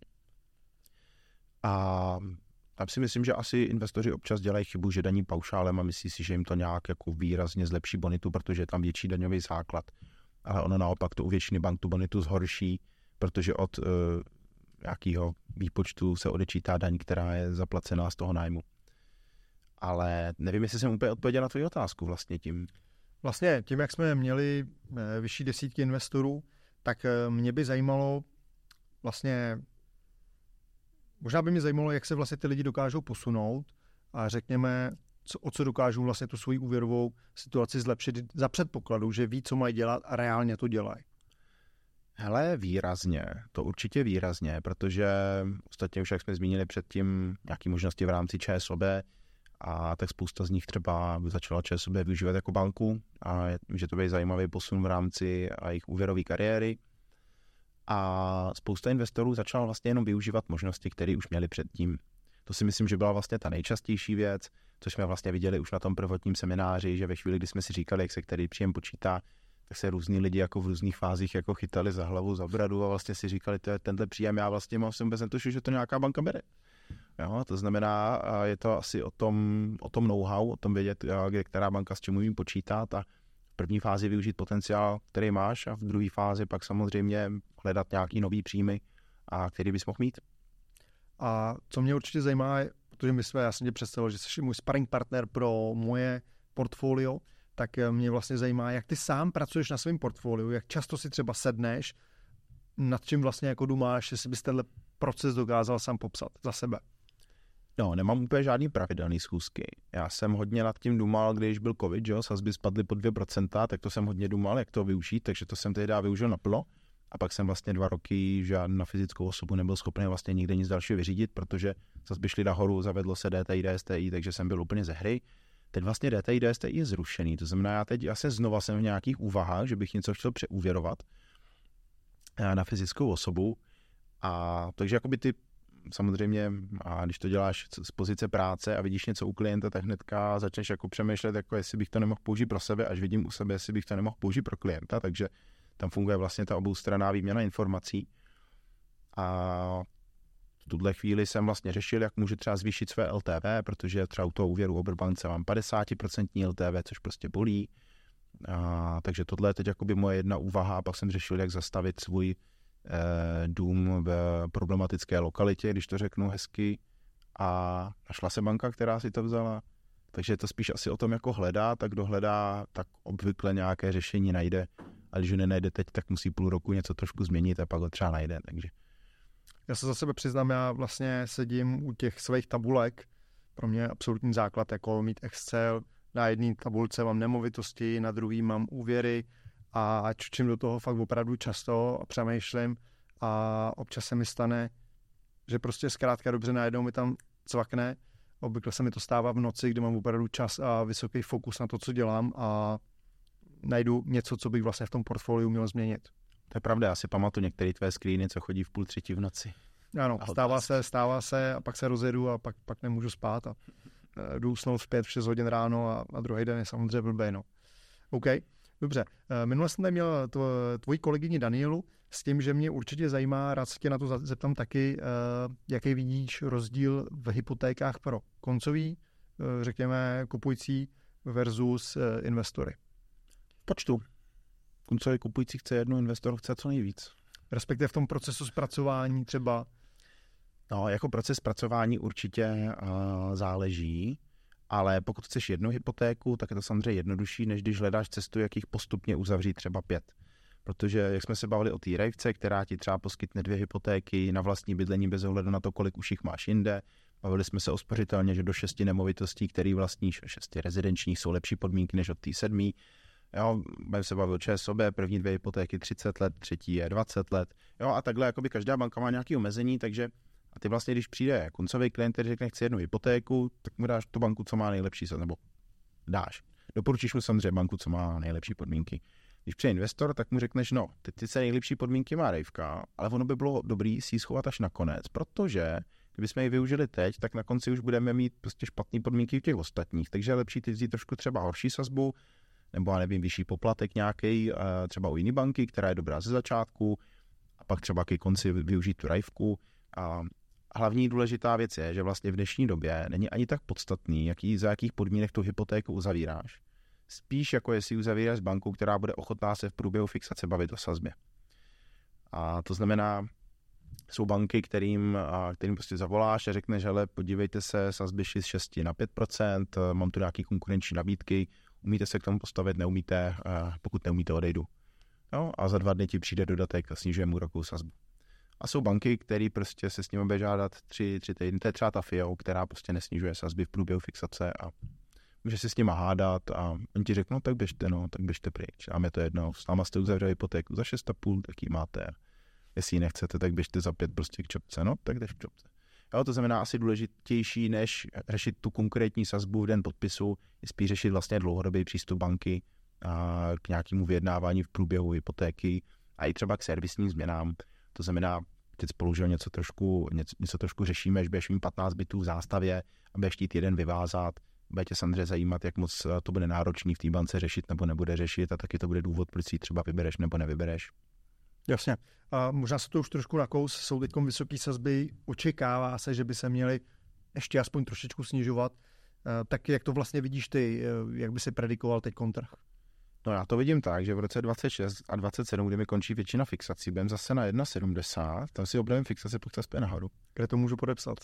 B: A tam si myslím, že asi investoři občas dělají chybu, že daní paušálem a myslí si, že jim to nějak jako výrazně zlepší bonitu, protože je tam větší daňový základ. Ale ono naopak to u většiny bank tu bonitu zhorší, protože od uh, nějakého výpočtu se odečítá daň, která je zaplacená z toho nájmu. Ale nevím, jestli jsem úplně odpověděl na tvoji otázku vlastně tím.
A: Vlastně tím, jak jsme měli vyšší desítky investorů, tak mě by zajímalo vlastně, možná by mě zajímalo, jak se vlastně ty lidi dokážou posunout a řekněme, co, o co dokážou vlastně tu svoji úvěrovou situaci zlepšit za předpokladu, že ví, co mají dělat a reálně to dělají.
B: Hele, výrazně, to určitě výrazně, protože ostatně už, jak jsme zmínili předtím, nějaké možnosti v rámci ČSOB, a tak spousta z nich třeba začala ČSOB využívat jako banku a že to byl zajímavý posun v rámci jejich úvěrové kariéry. A spousta investorů začala vlastně jenom využívat možnosti, které už měli předtím. To si myslím, že byla vlastně ta nejčastější věc, což jsme vlastně viděli už na tom prvotním semináři, že ve chvíli, kdy jsme si říkali, jak se který příjem počítá, tak se různí lidi jako v různých fázích jako chytali za hlavu, za bradu a vlastně si říkali, to je tenhle příjem, já vlastně mám vůbec netušil, že to nějaká banka bere. Jo, to znamená, je to asi o tom, o tom know-how, o tom vědět, kde která banka s čím umí počítat a v první fázi využít potenciál, který máš a v druhé fázi pak samozřejmě hledat nějaký nový příjmy, a který bys mohl mít.
A: A co mě určitě zajímá, protože my jsme, já jsem tě představil, že jsi můj sparring partner pro moje portfolio, tak mě vlastně zajímá, jak ty sám pracuješ na svém portfoliu, jak často si třeba sedneš, nad čím vlastně jako dumáš, jestli bys tenhle proces dokázal sám popsat za sebe.
B: No, nemám úplně žádný pravidelný schůzky. Já jsem hodně nad tím dumal, když byl covid, že jo, sazby spadly po dvě procenta, tak to jsem hodně dumal, jak to využít, takže to jsem tehdy využil naplno. A pak jsem vlastně dva roky žádnou na fyzickou osobu nebyl schopný vlastně nikde nic dalšího vyřídit, protože sazby šly nahoru, zavedlo se D T I, D S T I, takže jsem byl úplně ze hry. Teď vlastně D T I, D S T I je zrušený, to znamená, já teď asi znova jsem v nějakých úvahách, že bych něco chtěl přeúvěrovat na fyzickou osobu, A takže jakoby ty samozřejmě, a když to děláš z pozice práce a vidíš něco u klienta, tak hnedka začneš jako přemýšlet, jako jestli bych to nemohl použít pro sebe, až vidím u sebe, jestli bych to nemohl použít pro klienta, takže tam funguje vlastně ta oboustranná výměna informací. A v tuhle chvíli jsem vlastně řešil, jak můžu třeba zvýšit své L T V, protože třeba u toho úvěru Oberbance mám padesát procent L T V, což prostě bolí. A, takže tohle je teď jakoby moje jedna úvaha, a pak jsem řešil, jak zastavit svůj eh, dům v problematické lokalitě, když to řeknu hezky, a našla se banka, která si to vzala. Takže je to spíš asi o tom, jako hledá, tak kdo hledá, tak obvykle nějaké řešení najde, a když ho nenajde teď, tak musí půl roku něco trošku změnit a pak ho třeba najde. Takže.
A: Já se za sebe přiznám, já vlastně sedím u těch svých tabulek, pro mě je absolutní základ, jako mít Excel. Na jedné tabulce mám nemovitosti, na druhý mám úvěry a čučím do toho fakt opravdu často a přemýšlím a občas se mi stane, že prostě zkrátka dobře najednou mi tam cvakne. Obvykle se mi to stává v noci, kdy mám opravdu čas a vysoký fokus na to, co dělám, a najdu něco, co bych vlastně v tom portfoliu měl změnit.
B: To je pravda, já si pamatuju některé tvé screeny, co chodí v půl třetí v noci.
A: Ano, stává se, stává se a pak se rozjedu a pak, pak nemůžu spát a jdu usnout v pět, v šest hodin ráno a, a druhý den je samozřejmě blbej, no. OK, dobře. Minule jsem tady měl tvoji kolegyni Danielu s tím, že mě určitě zajímá, rád se tě na to zeptám taky, jaký vidíš rozdíl v hypotékách pro koncový, řekněme, kupující versus investory.
B: Počtu. Koncový kupující chce jedno, investor chce co nejvíc.
A: Respektive v tom procesu zpracování třeba?
B: No, jako proces zpracování určitě uh, záleží, ale pokud chceš jednu hypotéku, tak je to samozřejmě jednodušší, než když hledáš cestu, jak jich postupně uzavřít třeba pět. Protože, jak jsme se bavili o té rejvce, která ti třeba poskytne dvě hypotéky na vlastní bydlení bez ohledu na to, kolik už jich máš jinde. Bavili jsme se o spořitelně, že do šesti nemovitostí, který vlastníš, šesti rezidenčních, jsou lepší podmínky než od té sedmý. Jo, budeme se bavit o ČSOB, první dvě hypotéky třicet let, třetí je dvacet let. Jo, a takhle jakoby každá banka má nějaké omezení, takže a ty vlastně, když přijde koncový klient, který řekne, chci jednu hypotéku, tak mu dáš tu banku, co má nejlepší, nebo dáš. Doporučíš mu samozřejmě banku, co má nejlepší podmínky. Když přijde investor, tak mu řekneš, no, ty, ty se nejlepší podmínky má Rejvka, ale ono by bylo dobrý si ji schovat až nakonec, protože kdybychom ji využili teď, tak na konci už budeme mít prostě špatné podmínky v těch ostatních, takže je lepší teď vzít trošku třeba horší sazbu, nebo já nevím, vyšší poplatek nějaký, třeba u jiné banky, která je dobrá ze začátku, a pak třeba ke konci využít tu Rejvku. A hlavní důležitá věc je, že vlastně v dnešní době není ani tak podstatný, jaký, za jakých podmínek tu hypotéku uzavíráš. Spíš jako jestli uzavíráš s bankou, která bude ochotná se v průběhu fixace bavit o sazbě. A to znamená, jsou banky, kterým, kterým prostě zavoláš a řekneš, hele, podívejte se, sazby šly z šesti na pět procent, mám tu nějaký konkurenční nabídky, umíte se k tomu postavit, neumíte, pokud neumíte, odejdu. No, a za dva dny ti přijde dodatek a snižuje mu rokovou sazbu. A jsou banky, které prostě se s nimi bude žádat tři, tři týdny. To je třeba ta F I O, která prostě nesnižuje sazby v průběhu fixace a může si s nima hádat a oni ti řeknou, tak běžte, no, tak běžte pryč. A mě to jedno, s náma jste uzavřeli hypotéku za šest a půl, tak ji máte. Jestli ji nechcete, tak běžte za pět prostě k čopce, no, tak jdeš k čopce. Jo, to znamená asi důležitější, než řešit tu konkrétní sazbu v den podpisu, je spíš řešit vlastně dlouhodobý přístup banky a k nějakému vyjednávání v průběhu hypotéky a i třeba k servisním změnám. To znamená, teď spolu, že něco trošku, něco, něco trošku řešíme, že budeš mít patnáct bytů v zástavě a budeš chtít jeden vyvázat. Bude tě samozřejmě zajímat, jak moc to bude náročný v té bance řešit nebo nebude řešit, a taky to bude důvod, proč si třeba vybereš nebo nevybereš.
A: Jasně. A možná se to už trošku nakous, jsou teď vysoké sazby, očekává se, že by se měly ještě aspoň trošičku snižovat. Tak jak to vlastně vidíš ty, jak by si predikoval teď trh?
B: No já to vidím tak, že v roce dvacet šest a dvacet sedm, kdy mi končí většina fixací, budeme zase na jedna sedmdesát, tam si obnovím fixace, pokud se zpět nahoru.
A: Kde to můžu podepsat?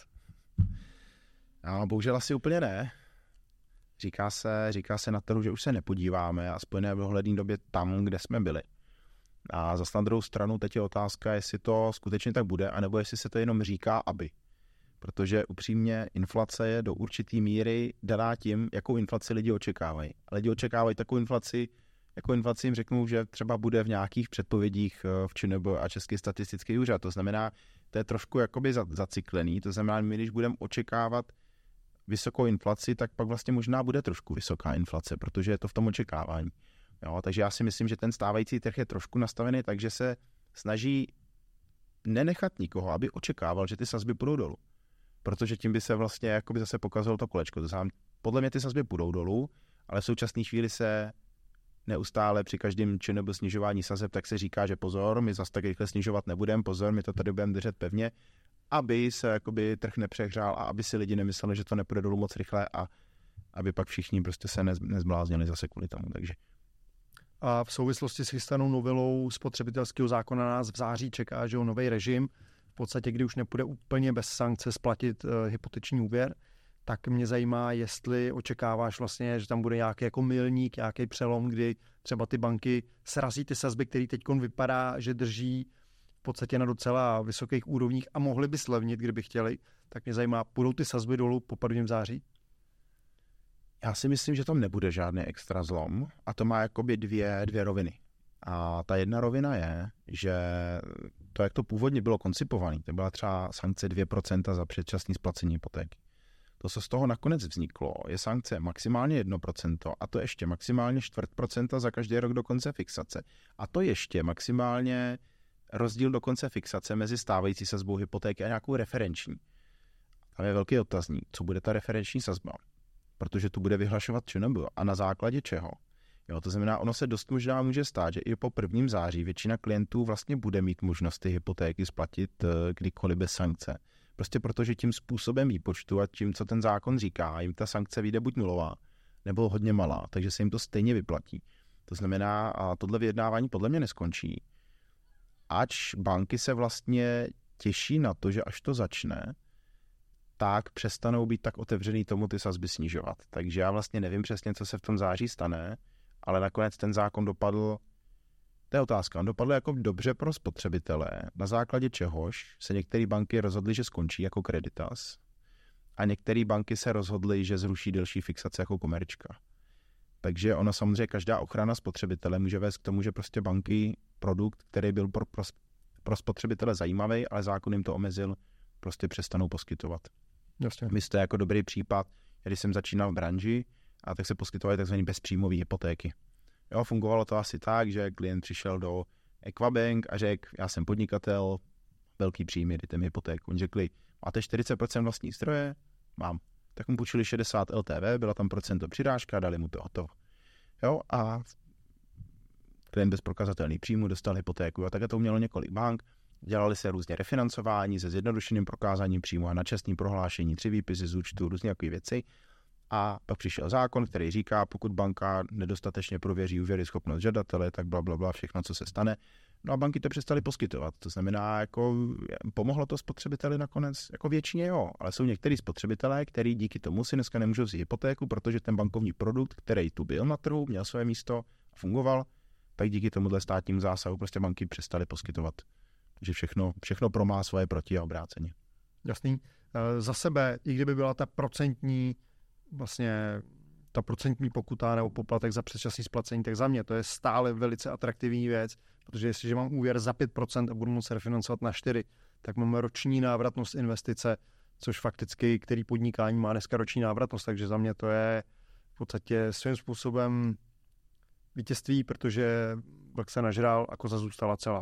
B: No, bohužel asi úplně ne. Říká se, říká se na trhu, že už se nepodíváme, aspoň ne v dohledné době tam, kde jsme byli. A zase na druhou stranu teď je otázka, jestli to skutečně tak bude, anebo jestli se to jenom říká, aby. Protože upřímně inflace je do určitý míry daná tím, jakou inflaci lidi očekávají. A lidi očekávají takovou inflaci, jako inflaci jim řeknou, že třeba bude v nějakých předpovědích v ČNB a Český statistický úřad. To znamená, to je trošku jakoby zacyklený. To znamená, my když budeme očekávat vysokou inflaci, tak pak vlastně možná bude trošku vysoká inflace, protože je to v tom očekávání. Jo, takže já si myslím, že ten stávající trh je trošku nastavený tak, že se snaží nenechat nikoho, aby očekával, že ty sazby půjdou dolů. Protože tím by se vlastně jakoby zase pokazilo to kolečko. To znamená, podle mě ty sazby půjdou dolů, ale v současné chvíli se neustále při každém či nebo snižování sazeb, tak se říká, že pozor, my zase tak rychle snižovat nebudeme, pozor, my to tady budeme držet pevně, aby se jakoby trh nepřehrál a aby si lidi nemysleli, že to nepůjde dolů moc rychle a aby pak všichni prostě se nezbláznili zase kvůli tomu. Takže.
A: A v souvislosti s chystanou novelou spotřebitelského zákona nás v září čeká, že o nový režim, v podstatě, kdy už nepůjde úplně bez sankce splatit uh, hypoteční úvěr, tak mě zajímá, jestli očekáváš vlastně, že tam bude nějaký jako milník, nějaký přelom, kdy třeba ty banky srazí ty sazby, který teď vypadá, že drží v podstatě na docela vysokých úrovních a mohli by slevnit, kdyby chtěli. Tak mě zajímá, půjdou ty sazby dolů po prvním září?
B: Já si myslím, že tam nebude žádný extra zlom a to má jakoby dvě, dvě roviny. A ta jedna rovina je, že to, jak to původně bylo koncipované, to byla třeba sankce dvě procenta za předčasné splacení hypotéky. To, co z toho nakonec vzniklo, je sankce maximálně jedno procento a to ještě maximálně čtvrt procenta za každý rok do konce fixace. A to ještě maximálně rozdíl do konce fixace mezi stávající sazbou hypotéky a nějakou referenční. Tam je velký otazník, co bude ta referenční sazba, protože tu bude vyhlašovat ČNB a na základě čeho. Jo, to znamená, ono se dost možná může stát, že i po prvním září většina klientů vlastně bude mít možnost ty hypotéky splatit kdykoliv bez sankce. Prostě protože tím způsobem výpočtu a tím, co ten zákon říká, jim ta sankce vyjde buď nulová, nebo hodně malá, takže se jim to stejně vyplatí. To znamená, a tohle vyjednávání podle mě neskončí, ač banky se vlastně těší na to, že až to začne, tak přestanou být tak otevřený tomu ty sazby snižovat. Takže já vlastně nevím přesně, co se v tom září stane, ale nakonec ten zákon dopadl, to je otázka, on dopadl jako dobře pro spotřebitele, na základě čehož se některé banky rozhodly, že skončí jako Creditas a některé banky se rozhodly, že zruší delší fixace jako Komerčka. Takže ono samozřejmě každá ochrana spotřebitele může vést k tomu, že prostě banky produkt, který byl pro, pro, pro spotřebitele zajímavý, ale zákon jim to omezil, prostě přestanou poskytovat.
A: Jasně.
B: My jste jako dobrý případ, když jsem začínal v branži, a tak se poskytovaly tzv. Bezpříjmové hypotéky. Jo, fungovalo to asi tak, že klient přišel do Equabank a řekl, já jsem podnikatel, velký příjmy, dejte mi hypotéku. Oni řekli, máte čtyřicet procent vlastní zdroje? Mám. Tak mu půjčili šedesát L T V, byla tam procento přirážka, dali mu to hotovo. Jo, a klient bez prokazatelných příjmů dostal hypotéku. A takhle to umělo několik bank. Dělali se různě refinancování se zjednodušeným prokázáním příjmu a na čestným prohlášení, tři výpisy z účtu, různě takové věci. A pak přišel zákon, který říká, pokud banka nedostatečně prověří úvěryschopnost žadatele, tak bla, bla, bla, všechno, co se stane. No a banky to přestaly poskytovat. To znamená, jako pomohlo to spotřebiteli nakonec, jako většině jo, ale jsou některý spotřebitelé, kteří díky tomu si dneska nemůžou vzít hypotéku, protože ten bankovní produkt, který tu byl na trhu, měl své místo a fungoval, tak díky tomuhle státnímu zásahu prostě banky přestaly poskytovat. Takže všechno, všechno pro má svoje proti a obráceně.
A: Jasný. Za sebe, i kdyby byla ta procentní vlastně ta procentní pokuta nebo poplatek za předčasné splacení, tak za mě to je stále velice atraktivní věc, protože jestliže mám úvěr za pět procent a budu muset refinancovat na čtyři procenta, tak mám roční návratnost investice, což fakticky, který podnikání má dneska roční návratnost, takže za mě to je v podstatě svým způsobem vítězství, protože vlk se nažral a koza zůstala celá.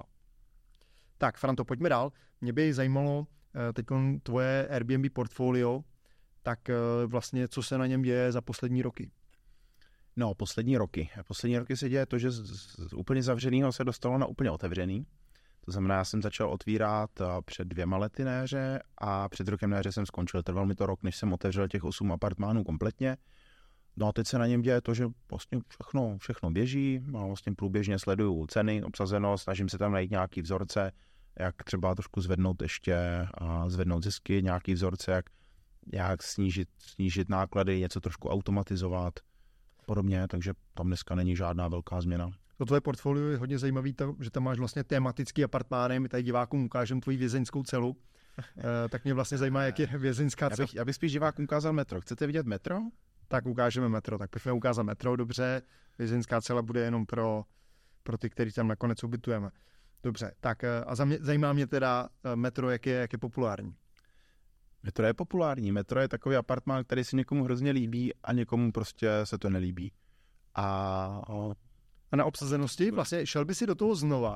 A: Tak, Franto, pojďme dál. Mě by zajímalo teď tvoje Airbnb portfolio, tak vlastně co se na něm děje za poslední roky?
B: No, poslední roky. Poslední roky se děje to, že z, z úplně zavřenýho se dostalo na úplně otevřený. To znamená, já jsem začal otvírat před dvěma lety na jaře a před rokem na jaře jsem skončil. Trval mi to rok, než jsem otevřel těch osm apartmánů kompletně. No a teď se na něm děje to, že vlastně všechno, všechno běží. No, vlastně průběžně sleduju ceny, obsazenost, snažím se tam najít nějaký vzorce, jak třeba trošku zvednout ještě, a zvednout zisky, nějaký vzorce, jak jak snížit, snížit náklady, něco trošku automatizovat, podobně, takže tam dneska není žádná velká změna.
A: To tvoje portfolio je hodně zajímavý, to, že tam máš vlastně tematický apartmány, my tady divákům ukážeme tvoji vězeňskou celu, e, tak mě vlastně zajímá, jak je vězeňská cela.
B: Já bych, já bych spíš divákům ukázal metro. Chcete vidět metro?
A: Tak ukážeme metro, tak pojďme ukázat metro, dobře, vězeňská cela bude jenom pro, pro ty, kteří tam nakonec ubytujeme. Dobře, tak a za mě, zajímá mě teda metro, jak je, jak je populární.
B: Metro je populární. Metro je takový apartmán, který se někomu hrozně líbí a někomu prostě se to nelíbí. A,
A: a na obsazenosti vlastně šel by si do toho znova.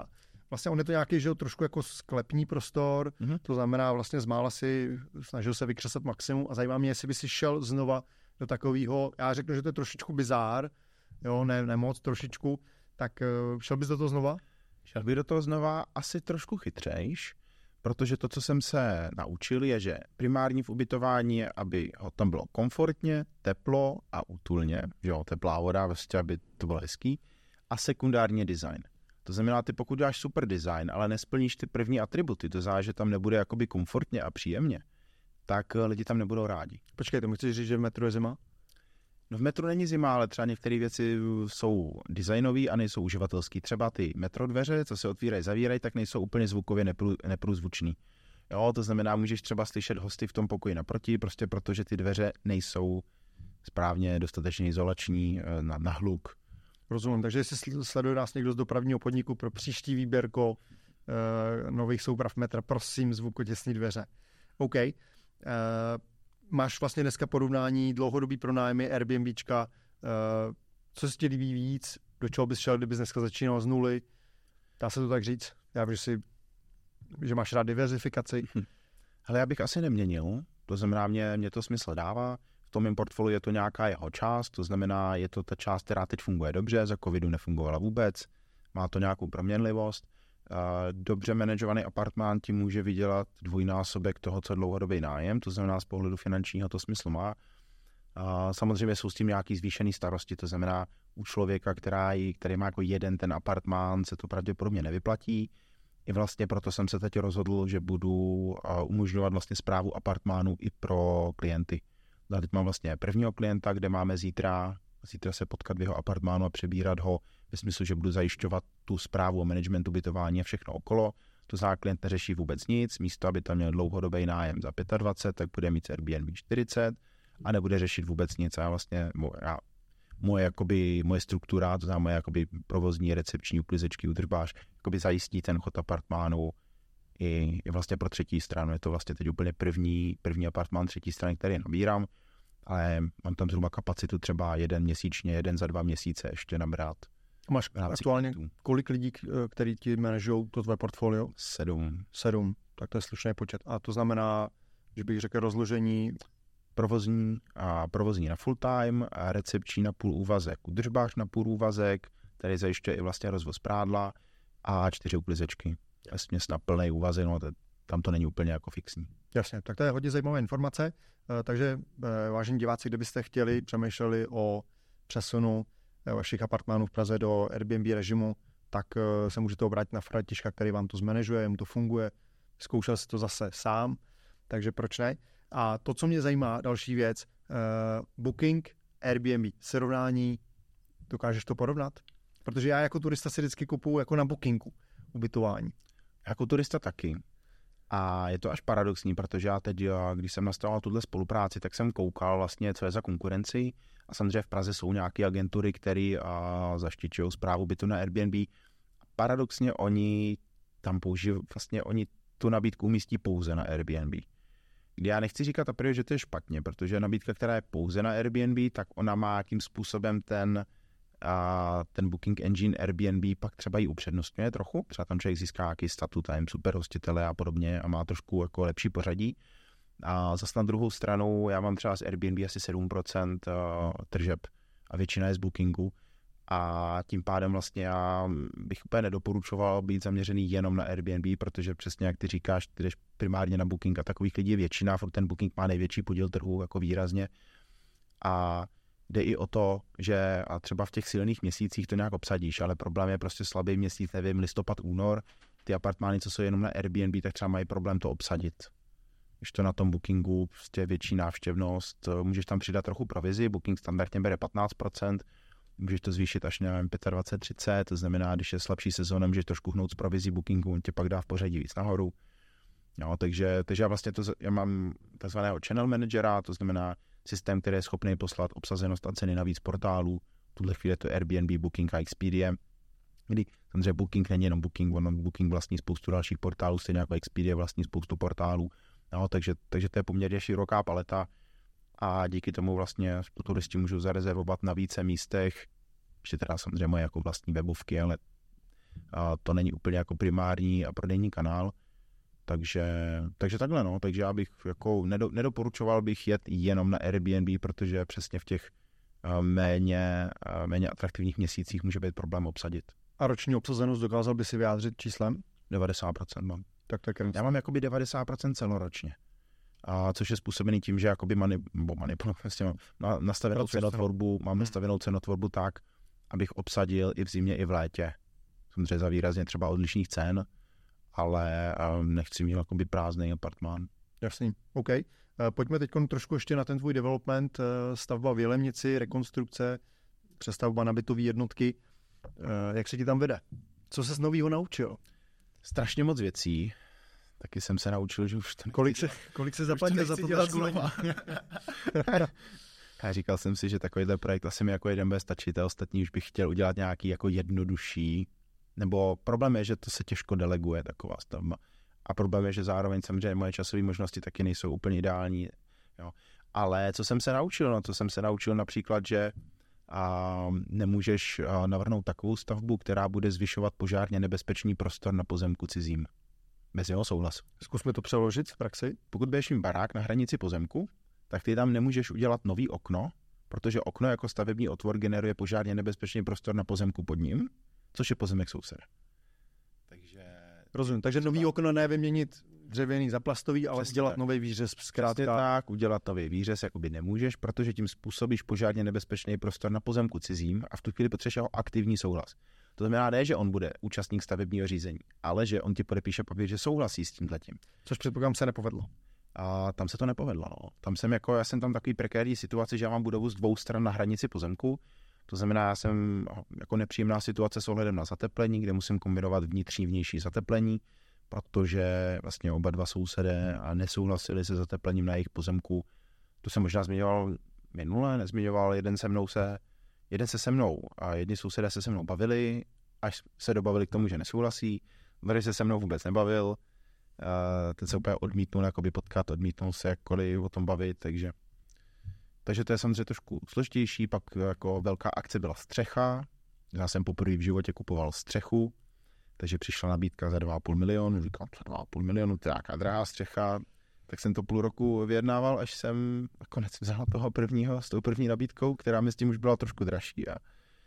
A: vlastně on je to nějaký, že jo, trošku jako sklepní prostor, mm-hmm. to znamená vlastně zmála si, snažil se vykřesat maximum a zajímá mě, jestli by si šel znova do takového, já řeknu, že to je trošičku bizár, jo, ne, ne moc, trošičku, tak uh, šel bys do toho znova?
B: Šel bych do toho znova asi trošku chytřejš, protože to, co jsem se naučil, je, že primární v ubytování je, aby tam bylo komfortně, teplo a útulně, že jo, teplá voda, vlastně, aby to bylo hezký, a sekundárně design. To znamená, ty pokud dáš super design, ale nesplníš ty první atributy, to znamená, že tam nebude jakoby komfortně a příjemně, tak lidi tam nebudou rádi.
A: Počkej, to mi chceš říct, že v metru je zima?
B: No v metru není zima, ale třeba některé věci jsou designové a nejsou uživatelské. Třeba ty metro dveře, co se otvírají, zavírají, tak nejsou úplně zvukově neprů, neprůzvučný. Jo, to znamená, můžeš třeba slyšet hosty v tom pokoji naproti, prostě protože ty dveře nejsou správně dostatečně izolační na, na hluk.
A: Rozumím, takže jestli sleduje nás někdo z dopravního podniku pro příští výběrko uh, nových souprav metra, prosím, zvukotěsný dveře. OK. Uh, máš vlastně dneska porovnání dlouhodobý pronájmy, Airbnbčka, uh, co se ti líbí víc, do čeho bys šel, kdybys dneska začínal z nuly, dá se to tak říct? Já vím, že, si, že máš rád diverzifikaci.
B: Hm. Hele, já bych asi neměnil, to znamená, mě, mě to smysl dává, v tom mém portfoliu je to nějaká jeho část, to znamená, je to ta část, která teď funguje dobře, za covidu nefungovala vůbec, má to nějakou proměnlivost. Dobře manažovaný apartmán ti může vydělat dvojnásobek toho, co dlouhodobý nájem, to znamená z pohledu finančního to smysl má. Samozřejmě jsou s tím nějaký zvýšený starosti, to znamená u člověka, který, který má jako jeden ten apartmán, se to pravděpodobně nevyplatí. I vlastně proto jsem se teď rozhodl, že budu umožňovat vlastně správu apartmánu i pro klienty. A teď mám vlastně prvního klienta, kde máme zítra, zítra se potkat v jeho apartmánu a přebírat ho ve smyslu, že budu zajišťovat tu správu o managementu ubytování a všechno okolo. To znamená, klient neřeší vůbec nic, místo aby tam měl dlouhodobý nájem za dvacet pět, tak bude mít Airbnb čtyřicet a nebude řešit vůbec nic. A vlastně já, moje, jakoby, moje struktura, to znamená moje jakoby provozní, recepční, uklizečky, údržbář, jakoby zajistí ten chod apartmánu i, i vlastně pro třetí stranu. Je to vlastně teď úplně první, první apartmán třetí strany, který nabírám, ale mám tam zhruba kapacitu třeba jeden měsíčně, jeden za dva měsíce ještě nabrat.
A: Máš aktuálně kolik lidí, který ti manažují to tvoje portfolio?
B: Sedm.
A: Sedm, tak to je slušný počet. A to znamená, že bych řekl rozložení
B: provozní a provozní na full time, a recepční na půl úvazek, údržbář na půl úvazek, který zajišťuje i vlastně rozvoz prádla a čtyři uklizečky. Směs na plný úvazek, no to, tam to není úplně jako fixní.
A: Jasně, tak to je hodně zajímavá informace. Takže vážení diváci, kdybyste chtěli, přemýšleli o přesunu vašich apartmánů v Praze do Airbnb režimu, tak se můžete obrátit na Františka, který vám to zmanažuje, mu to funguje, zkoušel si to zase sám, takže proč ne? A to, co mě zajímá, další věc, uh, Booking, Airbnb, srovnání, dokážeš to porovnat? Protože já jako turista si vždycky kupuju jako na Bookingu ubytování.
B: Jako turista taky. A je to až paradoxní, protože já teď, když jsem nastavoval tuhle spolupráci, tak jsem koukal vlastně, co je za konkurenci. A samozřejmě v Praze jsou nějaké agentury, které zaštiťují správu bytu na Airbnb. Paradoxně oni tam používají, vlastně oni tu nabídku umístí pouze na Airbnb. Kdy já nechci říkat a priori, že to je špatně, protože nabídka, která je pouze na Airbnb, tak ona má jakým způsobem ten, a ten booking engine Airbnb pak třeba ji upřednostňuje trochu. Třeba tam člověk získá nějaký statut, a super hostitele a podobně a má trošku jako lepší pořadí. A zase na druhou stranu já mám třeba z Airbnb asi sedm procent tržeb a většina je z bookingu. A tím pádem vlastně já bych úplně nedoporučoval být zaměřený jenom na Airbnb, protože přesně jak ty říkáš, ty jdeš primárně na Booking a takových lidí je většina, furt ten Booking má největší podíl trhu jako výrazně. A jde i o to, že a třeba v těch silných měsících to nějak obsadíš, ale problém je prostě slabý měsíc, nevím, listopad, únor, ty apartmány, co jsou jenom na Airbnb, tak třeba mají problém to obsadit. Když to na tom Bookingu prostě větší návštěvnost, můžeš tam přidat trochu provizi, Booking standardně bere patnáct procent, můžeš to zvýšit až na dvacet pět třicet, to znamená, když je slabší sezóna, můžeš trošku hnout z provizí Bookingu, on tě pak dá v pořadí víc nahoru. No, takže, takže já vlastně to, já mám takzvaného channel managera, to znamená systém, který je schopný poslat obsazenost a ceny na víc portálů. V tuhle chvíli je to Airbnb, Booking a Expedia. Kdy samozřejmě Booking není jenom Booking, on Booking vlastní spoustu dalších portálů, stejně jako Expedia vlastní spoustu portálů. No, takže, takže to je poměrně široká paleta a díky tomu vlastně turisti můžou zarezervovat na více místech, ještě teda samozřejmě moje jako vlastní webovky, ale a to není úplně jako primární a prodejní kanál. Takže, takže takhle, no. Takže já bych jako nedo, nedoporučoval bych jet jenom na Airbnb, protože přesně v těch uh, méně, uh, méně atraktivních měsících může být problém obsadit.
A: A roční obsazenost dokázal by si vyjádřit číslem?
B: devadesát procent mám.
A: Tak to je krásný.
B: Já mám jakoby devadesát procent celoročně. A což je způsobený tím, že jakoby mani, manipuluji, vlastně mám na, nastavenou cenotvorbu, mám hmm. nastavenou cenotvorbu tak, abych obsadil i v zimě, i v létě. Samozřejmě za výrazně třeba odlišných cen, ale nechci mít jakoby prázdný apartmán.
A: Jasný, OK. Pojďme teď trošku ještě na ten tvůj development, stavba v Jelemnici, rekonstrukce, přestavba na bytové jednotky. Jak se ti tam vede? Co ses novýho naučil?
B: Strašně moc věcí. Taky jsem se naučil, že už to
A: Kolik se, kolik se zaplatil za to školení?
B: Já říkal jsem si, že takovýhle projekt asi mi jako jeden bude stačit a ostatní už bych chtěl udělat nějaký jako jednodušší. Nebo problém je, že to se těžko deleguje, taková stavba. A problém je, že zároveň samozřejmě moje časové možnosti taky nejsou úplně ideální. Jo. Ale co jsem se naučil? No, co jsem se naučil například, že a nemůžeš a, navrhnout takovou stavbu, která bude zvyšovat požárně nebezpečný prostor na pozemku cizím. Bez jeho souhlasu.
A: Zkusme to přeložit v praxi.
B: Pokud budeš mít barák na hranici pozemku, tak ty tam nemůžeš udělat nový okno, protože okno jako stavební otvor generuje požárně nebezpečný prostor na pozemku pod ním, což je pozemek souseda. Takže...
A: Rozumím, takže nový okno ne vyměnit dřevěný za plastový, ale
B: Přesně
A: dělat
B: tak.
A: nový výřez zkrátka.
B: Přesně tak, udělat nový výřez jakoby nemůžeš, protože tím způsobíš požárně nebezpečný prostor na pozemku cizím a v tu chvíli potřebuješ jeho aktivní souhlas. To znamená ne, že on bude účastník stavebního řízení, ale že on ti podepíše papír, že souhlasí s tímhletím.
A: Což předpokládám se nepovedlo.
B: A tam se to nepovedlo. No. Tam jsem jako, já jsem tam takový prekérní situaci, že já mám budovu z dvou stran na hranici pozemku. To znamená, já jsem jako nepříjemná situace s ohledem na zateplení, kde musím kombinovat vnitřní vnější zateplení, protože vlastně oba dva sousedé a nesouhlasili se zateplením na jejich pozemku. To jsem možná zmiňoval minule, nezmiňoval, jeden se mnou se, jeden se se mnou a jedni sousedé se se mnou bavili, až se dobavili k tomu, že nesouhlasí. Vary se se mnou vůbec nebavil, uh, ten se úplně odmítnul jakoby potkat, odmítnul se jakkoliv o tom bavit, takže takže to je samozřejmě trošku složitější. Pak jako velká akce byla střecha. Já jsem poprvé v životě kupoval střechu, takže přišla nabídka za dva a půl milionu. Říkám, za dva a půl milionu, to je nějaká drahá střecha. Tak jsem to půl roku vyjednával, až jsem nakonec vzal toho prvního s tou první nabídkou, která mi s tím už byla trošku dražší. A...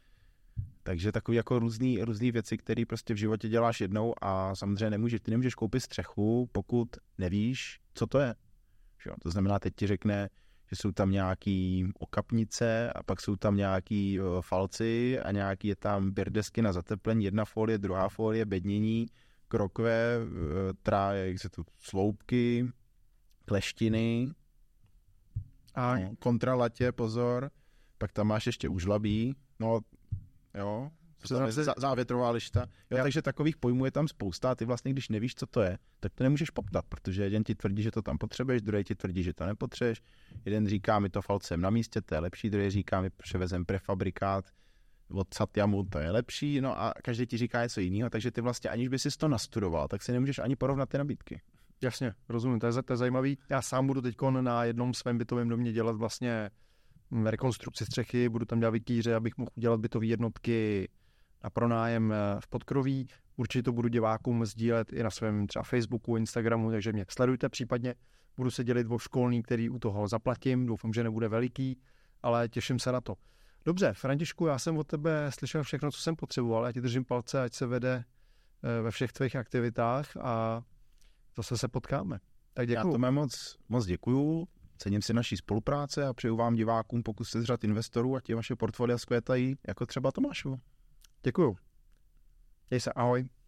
B: Takže takový jako různý, různý věci, které prostě v životě děláš jednou a samozřejmě nemůžeš, ty nemůžeš koupit střechu, pokud nevíš, co to je. To znamená, teď ti řekne, že jsou tam nějaký okapnice a pak jsou tam nějaký uh, falci a nějaký je tam birdesky na zateplení, jedna folie, druhá folie, bednění, krokve, uh, trá, jak se to, sloupky, kleštiny a no, kontralatě, pozor, pak tam máš ještě užlabí, no jo, zá, závětrová lišta. Jo, takže takových pojmů je tam spousta a ty vlastně, když nevíš, co to je, tak to nemůžeš poptat, protože jeden ti tvrdí, že to tam potřebuješ, druhý ti tvrdí, že to nepotřebuješ. Jeden říká, mi to falcem na místě, to je lepší, druhý říká, mi převezem prefabrikát od Satyamu, to je lepší, no a každý ti říká něco jiného, takže ty vlastně, aniž by si to nastudoval, tak si nemůžeš ani porovnat ty nabídky.
A: Jasně, rozumím, to je, to je zajímavý. Já sám budu teď na jednom svém bytovém domě dělat vlastně rekonstrukci střechy, budu tam dělat vytíře, abych mohl udělat bytové jednotky na pronájem v podkroví. Určitě to budu divákům sdílet i na svém třeba Facebooku, Instagramu, takže mě sledujte, případně budu se dělit o školní, který u toho zaplatím, doufám, že nebude veliký, ale těším se na to. Dobře, Františku, já jsem od tebe slyšel všechno, co jsem potřeboval, já ti držím palce, ať se vede ve všech tvých aktivitách a zase se potkáme. Tak děkuju.
B: Já to moc, moc děkuju, cením si naší spolupráce a přeju vám divákům, pokud jste z řad investorů, ať je vaše portfolia skvětají, jako třeba Tomášovo.
A: Děkuju. Měj se, ahoj.